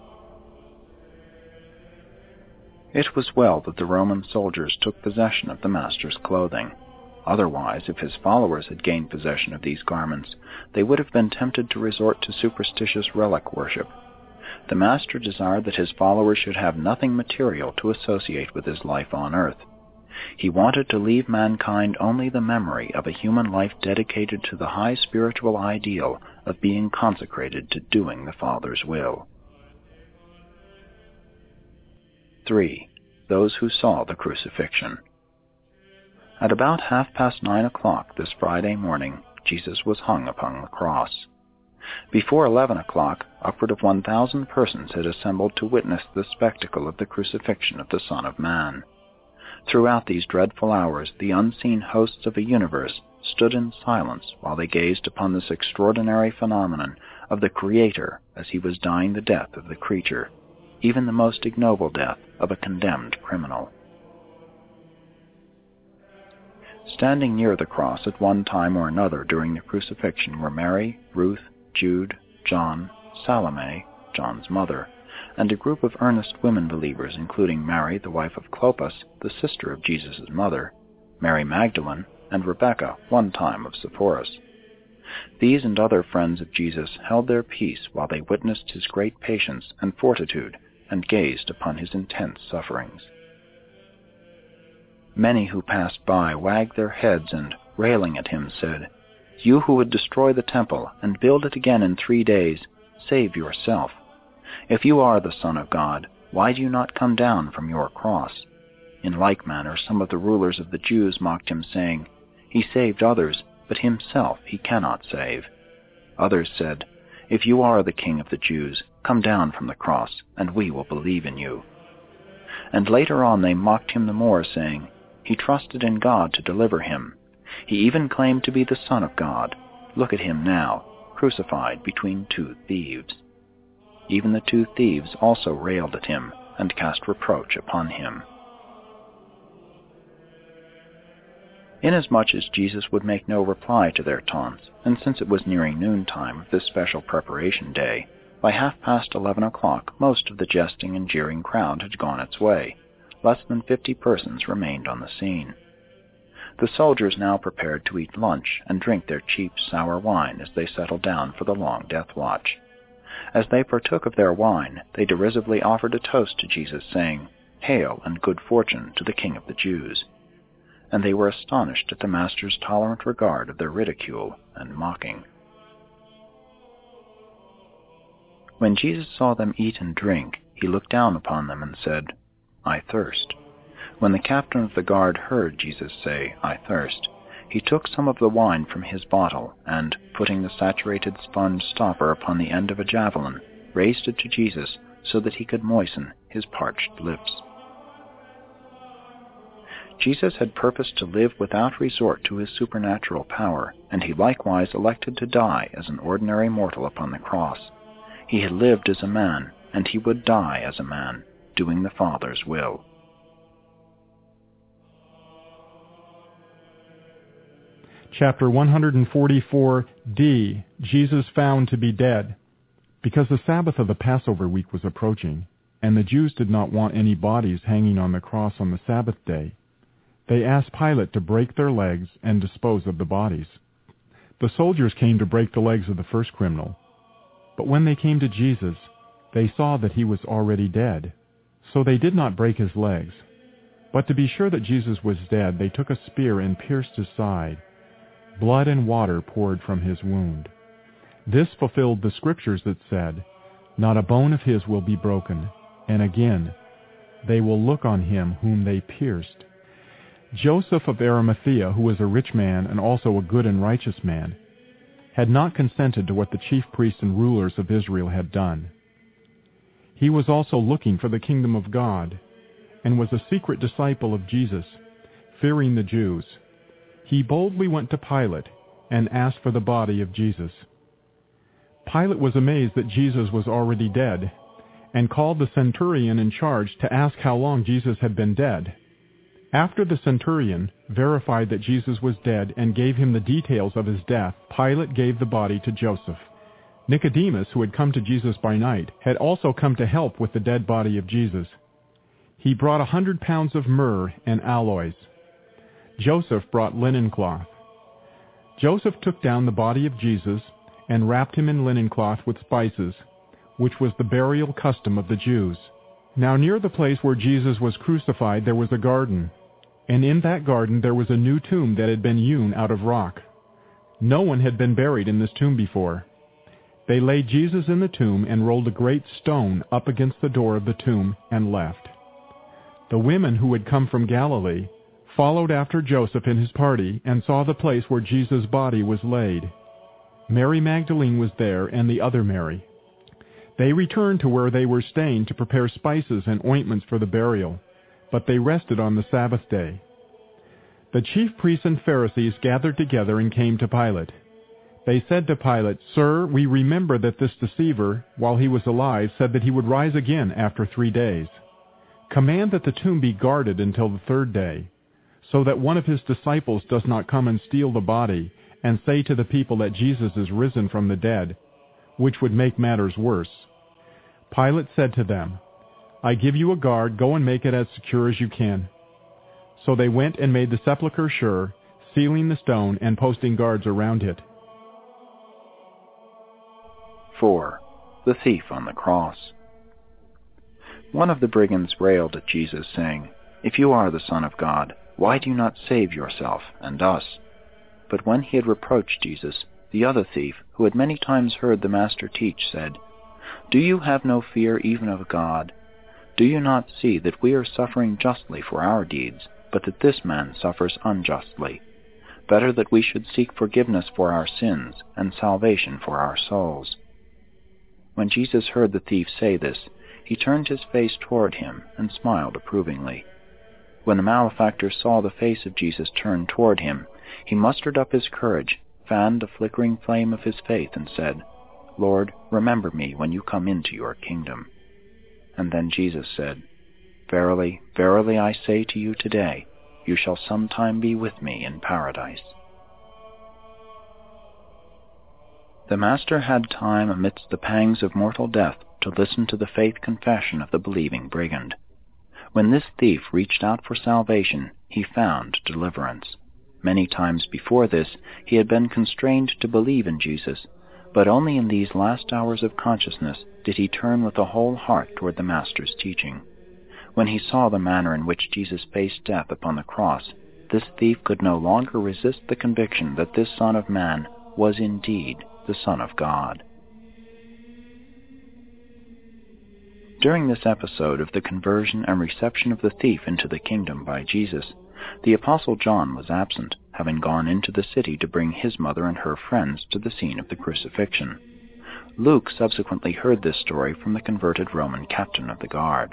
It was well that the Roman soldiers took possession of the Master's clothing. Otherwise, if his followers had gained possession of these garments, they would have been tempted to resort to superstitious relic worship. The Master desired that his followers should have nothing material to associate with his life on earth. He wanted to leave mankind only the memory of a human life dedicated to the high spiritual ideal of being consecrated to doing the Father's will. 3. Those who saw the crucifixion. At about 9:30 this Friday morning, Jesus was hung upon the cross. Before 11 o'clock, upward of 1,000 persons had assembled to witness the spectacle of the crucifixion of the Son of Man. Throughout these dreadful hours, the unseen hosts of a universe stood in silence while they gazed upon this extraordinary phenomenon of the Creator as he was dying the death of the creature, even the most ignoble death of a condemned criminal. Standing near the cross at one time or another during the crucifixion were Mary, Ruth, Jude, John, Salome, John's mother, and a group of earnest women believers including Mary, the wife of Clopas, the sister of Jesus' mother, Mary Magdalene, and Rebecca, one time of Sepphoris. These and other friends of Jesus held their peace while they witnessed his great patience and fortitude and gazed upon his intense sufferings. Many who passed by wagged their heads and, railing at him, said, "You who would destroy the temple and build it again in 3 days, save yourself. If you are the Son of God, why do you not come down from your cross?" In like manner, some of the rulers of the Jews mocked him, saying, "He saved others, but himself he cannot save." Others said, "If you are the King of the Jews, come down from the cross, and we will believe in you." And later on they mocked him the more, saying, "He trusted in God to deliver him. He even claimed to be the Son of God. Look at him now, crucified between 2 thieves." Even the 2 thieves also railed at him and cast reproach upon him. Inasmuch as Jesus would make no reply to their taunts, and since it was nearing noontime of this special preparation day, by 11:30 o'clock most of the jesting and jeering crowd had gone its way. Less than 50 persons remained on the scene. The soldiers now prepared to eat lunch and drink their cheap sour wine as they settled down for the long death watch. As they partook of their wine, they derisively offered a toast to Jesus, saying, "Hail and good fortune to the King of the Jews." And they were astonished at the Master's tolerant regard of their ridicule and mocking. When Jesus saw them eat and drink, he looked down upon them and said, "I thirst." When the captain of the guard heard Jesus say, "I thirst," he took some of the wine from his bottle, and, putting the saturated sponge stopper upon the end of a javelin, raised it to Jesus so that he could moisten his parched lips. Jesus had purposed to live without resort to his supernatural power, and he likewise elected to die as an ordinary mortal upon the cross. He had lived as a man, and he would die as a man, doing the Father's will. Chapter 144d, Jesus found to be dead. Because the Sabbath of the Passover week was approaching, and the Jews did not want any bodies hanging on the cross on the Sabbath day, they asked Pilate to break their legs and dispose of the bodies. The soldiers came to break the legs of the first criminal. But when they came to Jesus, they saw that he was already dead. So they did not break his legs. But to be sure that Jesus was dead, they took a spear and pierced his side. Blood and water poured from his wound. This fulfilled the scriptures that said, "Not a bone of his will be broken," and again, "They will look on him whom they pierced." Joseph of Arimathea, who was a rich man and also a good and righteous man, had not consented to what the chief priests and rulers of Israel had done. He was also looking for the kingdom of God, and was a secret disciple of Jesus, fearing the Jews. He boldly went to Pilate and asked for the body of Jesus. Pilate was amazed that Jesus was already dead, and called the centurion in charge to ask how long Jesus had been dead. After the centurion verified that Jesus was dead and gave him the details of his death, Pilate gave the body to Joseph. Nicodemus, who had come to Jesus by night, had also come to help with the dead body of Jesus. He brought 100 pounds of myrrh and aloes. Joseph brought linen cloth. Joseph took down the body of Jesus and wrapped him in linen cloth with spices, which was the burial custom of the Jews. Now near the place where Jesus was crucified there was a garden, and in that garden there was a new tomb that had been hewn out of rock. No one had been buried in this tomb before. They laid Jesus in the tomb and rolled a great stone up against the door of the tomb and left. The women who had come from Galilee followed after Joseph and his party and saw the place where Jesus' body was laid. Mary Magdalene was there and the other Mary. They returned to where they were staying to prepare spices and ointments for the burial, but they rested on the Sabbath day. The chief priests and Pharisees gathered together and came to Pilate. They said to Pilate, "Sir, we remember that this deceiver, while he was alive, said that he would rise again after 3 days. Command that the tomb be guarded until the 3rd day, so that one of his disciples does not come and steal the body and say to the people that Jesus is risen from the dead, which would make matters worse." Pilate said to them, "I give you a guard, go and make it as secure as you can." So they went and made the sepulchre sure, sealing the stone and posting guards around it. 4. The thief on the cross. One of the brigands railed at Jesus, saying, "If you are the Son of God, why do you not save yourself and us?" But when he had reproached Jesus, the other thief, who had many times heard the Master teach, said, "Do you have no fear even of God? Do you not see that we are suffering justly for our deeds, but that this man suffers unjustly? Better that we should seek forgiveness for our sins and salvation for our souls." When Jesus heard the thief say this, he turned his face toward him and smiled approvingly. When the malefactor saw the face of Jesus turned toward him, he mustered up his courage, fanned the flickering flame of his faith, and said, "Lord, remember me when you come into your kingdom." And then Jesus said, "Verily, verily I say to you today, you shall sometime be with me in paradise." The Master had time amidst the pangs of mortal death to listen to the faith confession of the believing brigand. When this thief reached out for salvation, he found deliverance. Many times before this, he had been constrained to believe in Jesus, But only in these last hours of consciousness did he turn with a whole heart toward the Master's teaching. When he saw the manner in which Jesus faced death upon the cross, this thief could no longer resist the conviction that this Son of Man was indeed the Son of God. During this episode of the conversion and reception of the thief into the kingdom by Jesus, the Apostle John was absent, having gone into the city to bring his mother and her friends to the scene of the crucifixion. Luke subsequently heard this story from the converted Roman captain of the guard.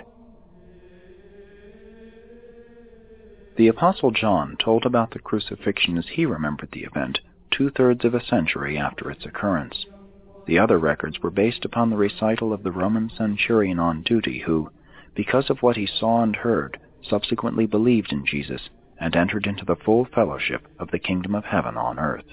The Apostle John told about the crucifixion as he remembered the event, 2/3 of a century after its occurrence. The other records were based upon the recital of the Roman centurion on duty who, because of what he saw and heard, subsequently believed in Jesus and entered into the full fellowship of the kingdom of heaven on earth.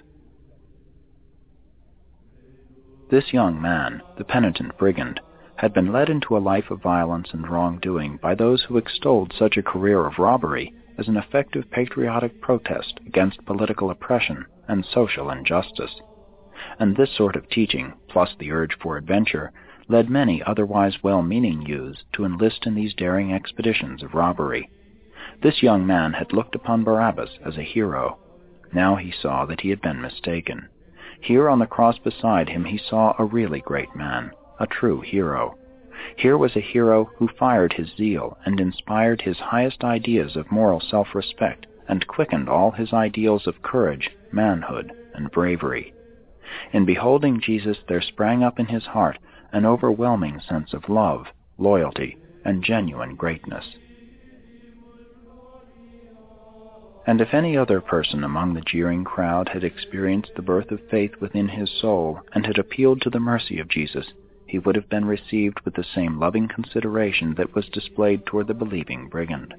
This young man, the penitent brigand, had been led into a life of violence and wrongdoing by those who extolled such a career of robbery as an effective patriotic protest against political oppression and social injustice. And this sort of teaching, plus the urge for adventure, led many otherwise well-meaning youths to enlist in these daring expeditions of robbery. This young man had looked upon Barabbas as a hero. Now he saw that he had been mistaken. Here on the cross beside him he saw a really great man, a true hero. Here was a hero who fired his zeal and inspired his highest ideas of moral self-respect and quickened all his ideals of courage, manhood, and bravery. In beholding Jesus there sprang up in his heart an overwhelming sense of love, loyalty, and genuine greatness. And if any other person among the jeering crowd had experienced the birth of faith within his soul and had appealed to the mercy of Jesus, he would have been received with the same loving consideration that was displayed toward the believing brigand.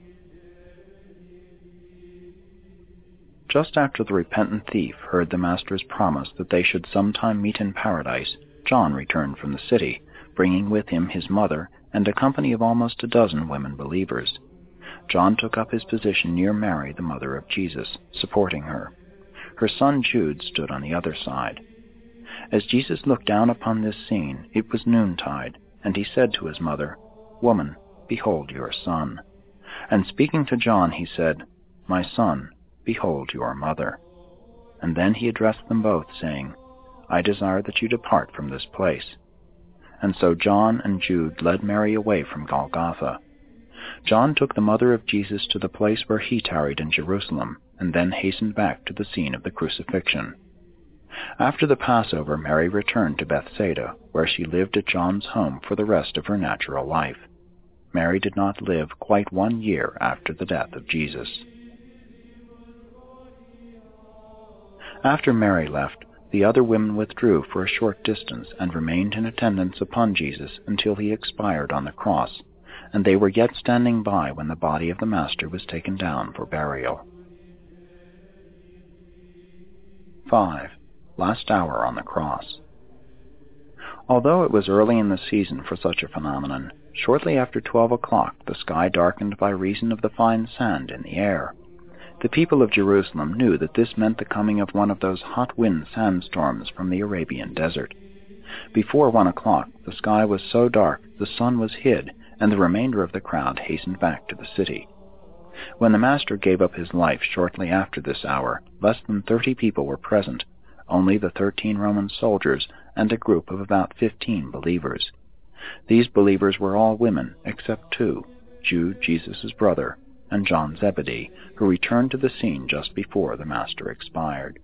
Just after the repentant thief heard the Master's promise that they should sometime meet in paradise, John returned from the city, bringing with him his mother and a company of almost a dozen women believers. John took up his position near Mary, the mother of Jesus, supporting her. Her son Jude stood on the other side. As Jesus looked down upon this scene, it was noontide, and he said to his mother, "Woman, behold your son." And speaking to John, he said, "My son, behold your mother." And then he addressed them both, saying, "I desire that you depart from this place." And so John and Jude led Mary away from Golgotha. John took the mother of Jesus to the place where he tarried in Jerusalem, and then hastened back to the scene of the crucifixion. After the Passover, Mary returned to Bethsaida, where she lived at John's home for the rest of her natural life. Mary did not live quite 1 year after the death of Jesus. After Mary left, the other women withdrew for a short distance and remained in attendance upon Jesus until he expired on the cross, and they were yet standing by when the body of the Master was taken down for burial. 5. Last hour on the cross. Although it was early in the season for such a phenomenon, shortly after 12 o'clock the sky darkened by reason of the fine sand in the air. The people of Jerusalem knew that this meant the coming of one of those hot wind sandstorms from the Arabian desert. Before 1 o'clock, the sky was so dark the sun was hid, and the remainder of the crowd hastened back to the city. When the Master gave up his life shortly after this hour, less than 30 people were present, only the 13 Roman soldiers and a group of about 15 believers. These believers were all women, except 2, Jude, Jesus' brother, and John Zebedee, who returned to the scene just before the Master expired.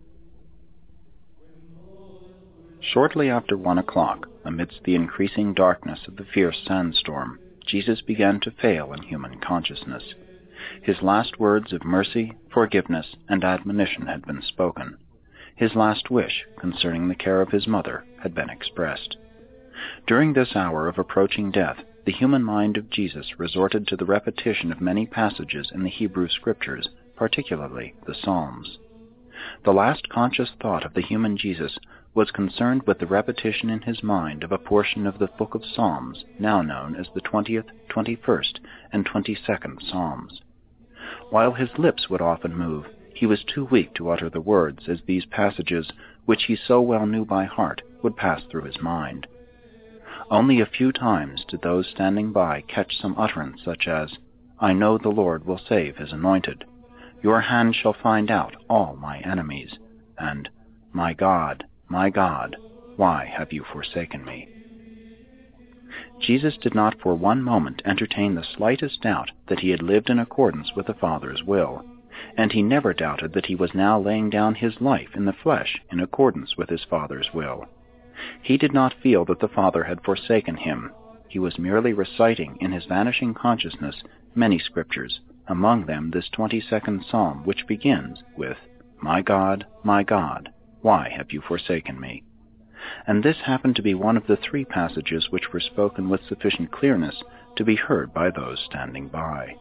Shortly after 1 o'clock, amidst the increasing darkness of the fierce sandstorm, Jesus began to fail in human consciousness. His last words of mercy, forgiveness, and admonition had been spoken. His last wish concerning the care of his mother had been expressed. During this hour of approaching death, the human mind of Jesus resorted to the repetition of many passages in the Hebrew Scriptures, particularly the Psalms. The last conscious thought of the human Jesus was concerned with the repetition in his mind of a portion of the book of Psalms, now known as the 20th, 21st, and 22nd Psalms. While his lips would often move, he was too weak to utter the words, as these passages, which he so well knew by heart, would pass through his mind. Only a few times did those standing by catch some utterance such as, "I know the Lord will save his anointed. Your hand shall find out all my enemies," and, my God, why have you forsaken me?" Jesus did not for one moment entertain the slightest doubt that he had lived in accordance with the Father's will, and he never doubted that he was now laying down his life in the flesh in accordance with his Father's will. He did not feel that the Father had forsaken him. He was merely reciting in his vanishing consciousness many scriptures, among them this 22nd Psalm, which begins with, my God, why have you forsaken me?" And this happened to be one of the 3 passages which were spoken with sufficient clearness to be heard by those standing by.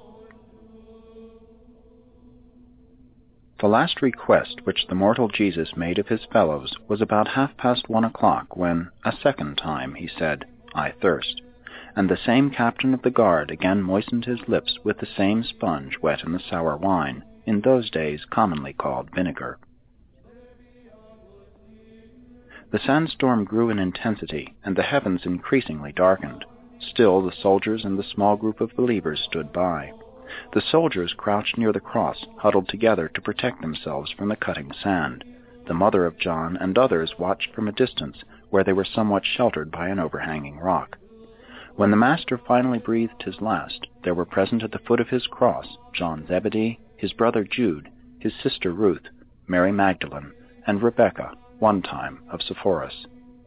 The last request which the mortal Jesus made of his fellows was about 1:30 when, a second time, he said, "I thirst," and the same captain of the guard again moistened his lips with the same sponge wet in the sour wine, in those days commonly called vinegar. The sandstorm grew in intensity, and the heavens increasingly darkened. Still the soldiers and the small group of believers stood by. The soldiers crouched near the cross, huddled together to protect themselves from the cutting sand. The mother of John and others watched from a distance, where they were somewhat sheltered by an overhanging rock. When the Master finally breathed his last, there were present at the foot of his cross John Zebedee, his brother Jude, his sister Ruth, Mary Magdalene, and Rebekah, one time of Sepphoris.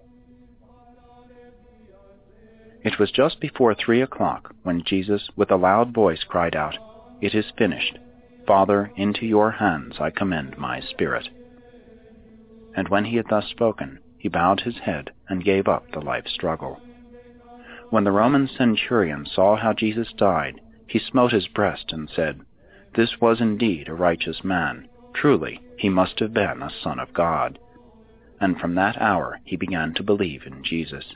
It was just before 3:00 when Jesus with a loud voice cried out, "It is finished. Father, into your hands I commend my spirit." And when he had thus spoken, he bowed his head and gave up the life struggle. When the Roman centurion saw how Jesus died, he smote his breast and said, "This was indeed a righteous man. Truly, he must have been a Son of God." And from that hour he began to believe in Jesus.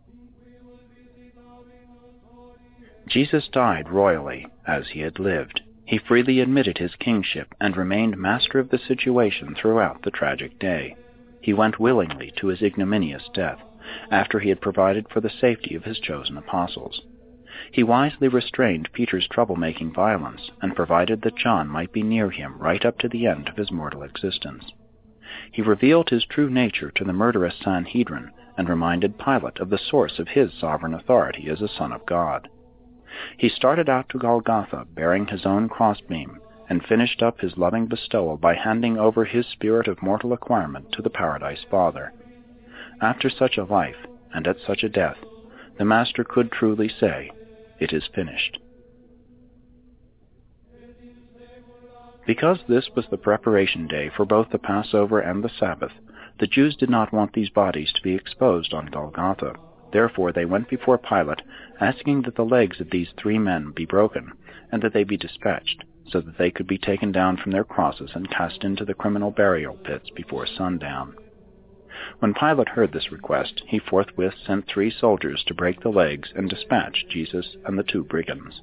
Jesus died royally, as he had lived. He freely admitted his kingship and remained master of the situation throughout the tragic day. He went willingly to his ignominious death, after he had provided for the safety of his chosen apostles. He wisely restrained Peter's troublemaking violence and provided that John might be near him right up to the end of his mortal existence. He revealed his true nature to the murderous Sanhedrin and reminded Pilate of the source of his sovereign authority as a Son of God. He started out to Golgotha bearing his own crossbeam, and finished up his loving bestowal by handing over his spirit of mortal acquirement to the Paradise Father. After such a life, and at such a death, the Master could truly say, "It is finished." Because this was the preparation day for both the Passover and the Sabbath, the Jews did not want these bodies to be exposed on Golgotha. Therefore they went before Pilate, asking that the legs of these 3 men be broken, and that they be dispatched, so that they could be taken down from their crosses and cast into the criminal burial pits before sundown. When Pilate heard this request, he forthwith sent 3 soldiers to break the legs and dispatch Jesus and the 2 brigands.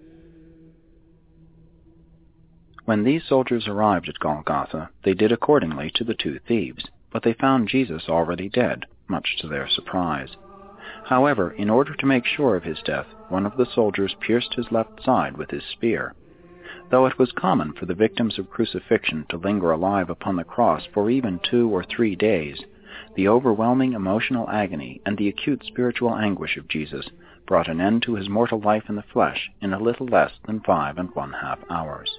When these soldiers arrived at Golgotha, they did accordingly to the 2 thieves, but they found Jesus already dead, much to their surprise. However, in order to make sure of his death, one of the soldiers pierced his left side with his spear. Though it was common for the victims of crucifixion to linger alive upon the cross for even 2 or 3 days, the overwhelming emotional agony and the acute spiritual anguish of Jesus brought an end to his mortal life in the flesh in a little less than 5½ hours.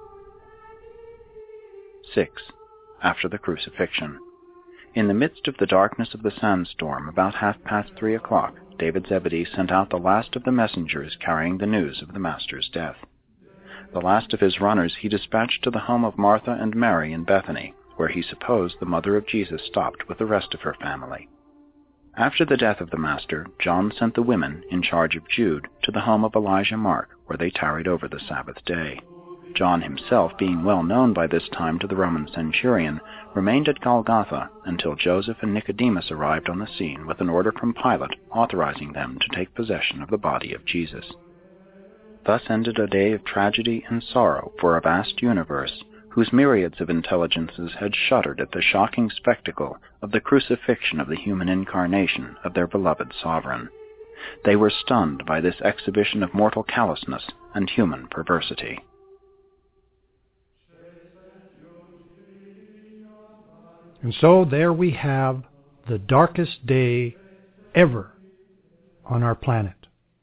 6. After the crucifixion. In the midst of the darkness of the sandstorm, about 3:30, David Zebedee sent out the last of the messengers carrying the news of the Master's death. The last of his runners he dispatched to the home of Martha and Mary in Bethany, where he supposed the mother of Jesus stopped with the rest of her family. After the death of the Master, John sent the women, in charge of Jude, to the home of Elijah Mark, where they tarried over the Sabbath day. John himself, being well known by this time to the Roman centurion, remained at Golgotha until Joseph and Nicodemus arrived on the scene with an order from Pilate authorizing them to take possession of the body of Jesus. Thus ended a day of tragedy and sorrow for a vast universe, whose myriads of intelligences had shuddered at the shocking spectacle of the crucifixion of the human incarnation of their beloved sovereign. They were stunned by this exhibition of mortal callousness and human perversity. And so there we have the darkest day ever on our planet.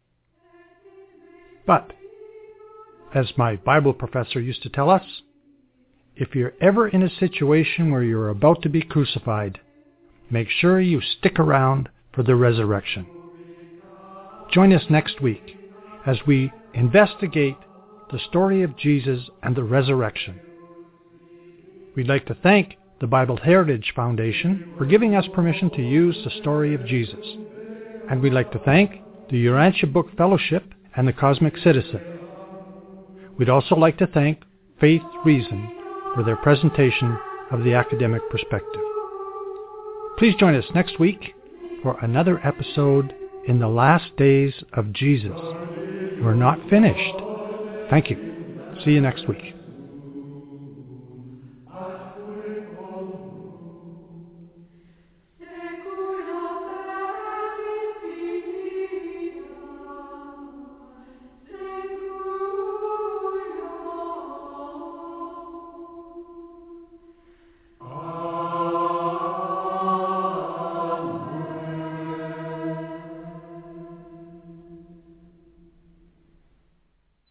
But, as my Bible professor used to tell us, if you're ever in a situation where you're about to be crucified, make sure you stick around for the resurrection. Join us next week as we investigate the story of Jesus and the resurrection. We'd like to thank the Bible Heritage Foundation for giving us permission to use the story of Jesus. And we'd like to thank the Urantia Book Fellowship and the Cosmic Citizen. We'd also like to thank Faith Reason for their presentation of the academic perspective. Please join us next week for another episode in the last days of Jesus. We're not finished. Thank you. See you next week.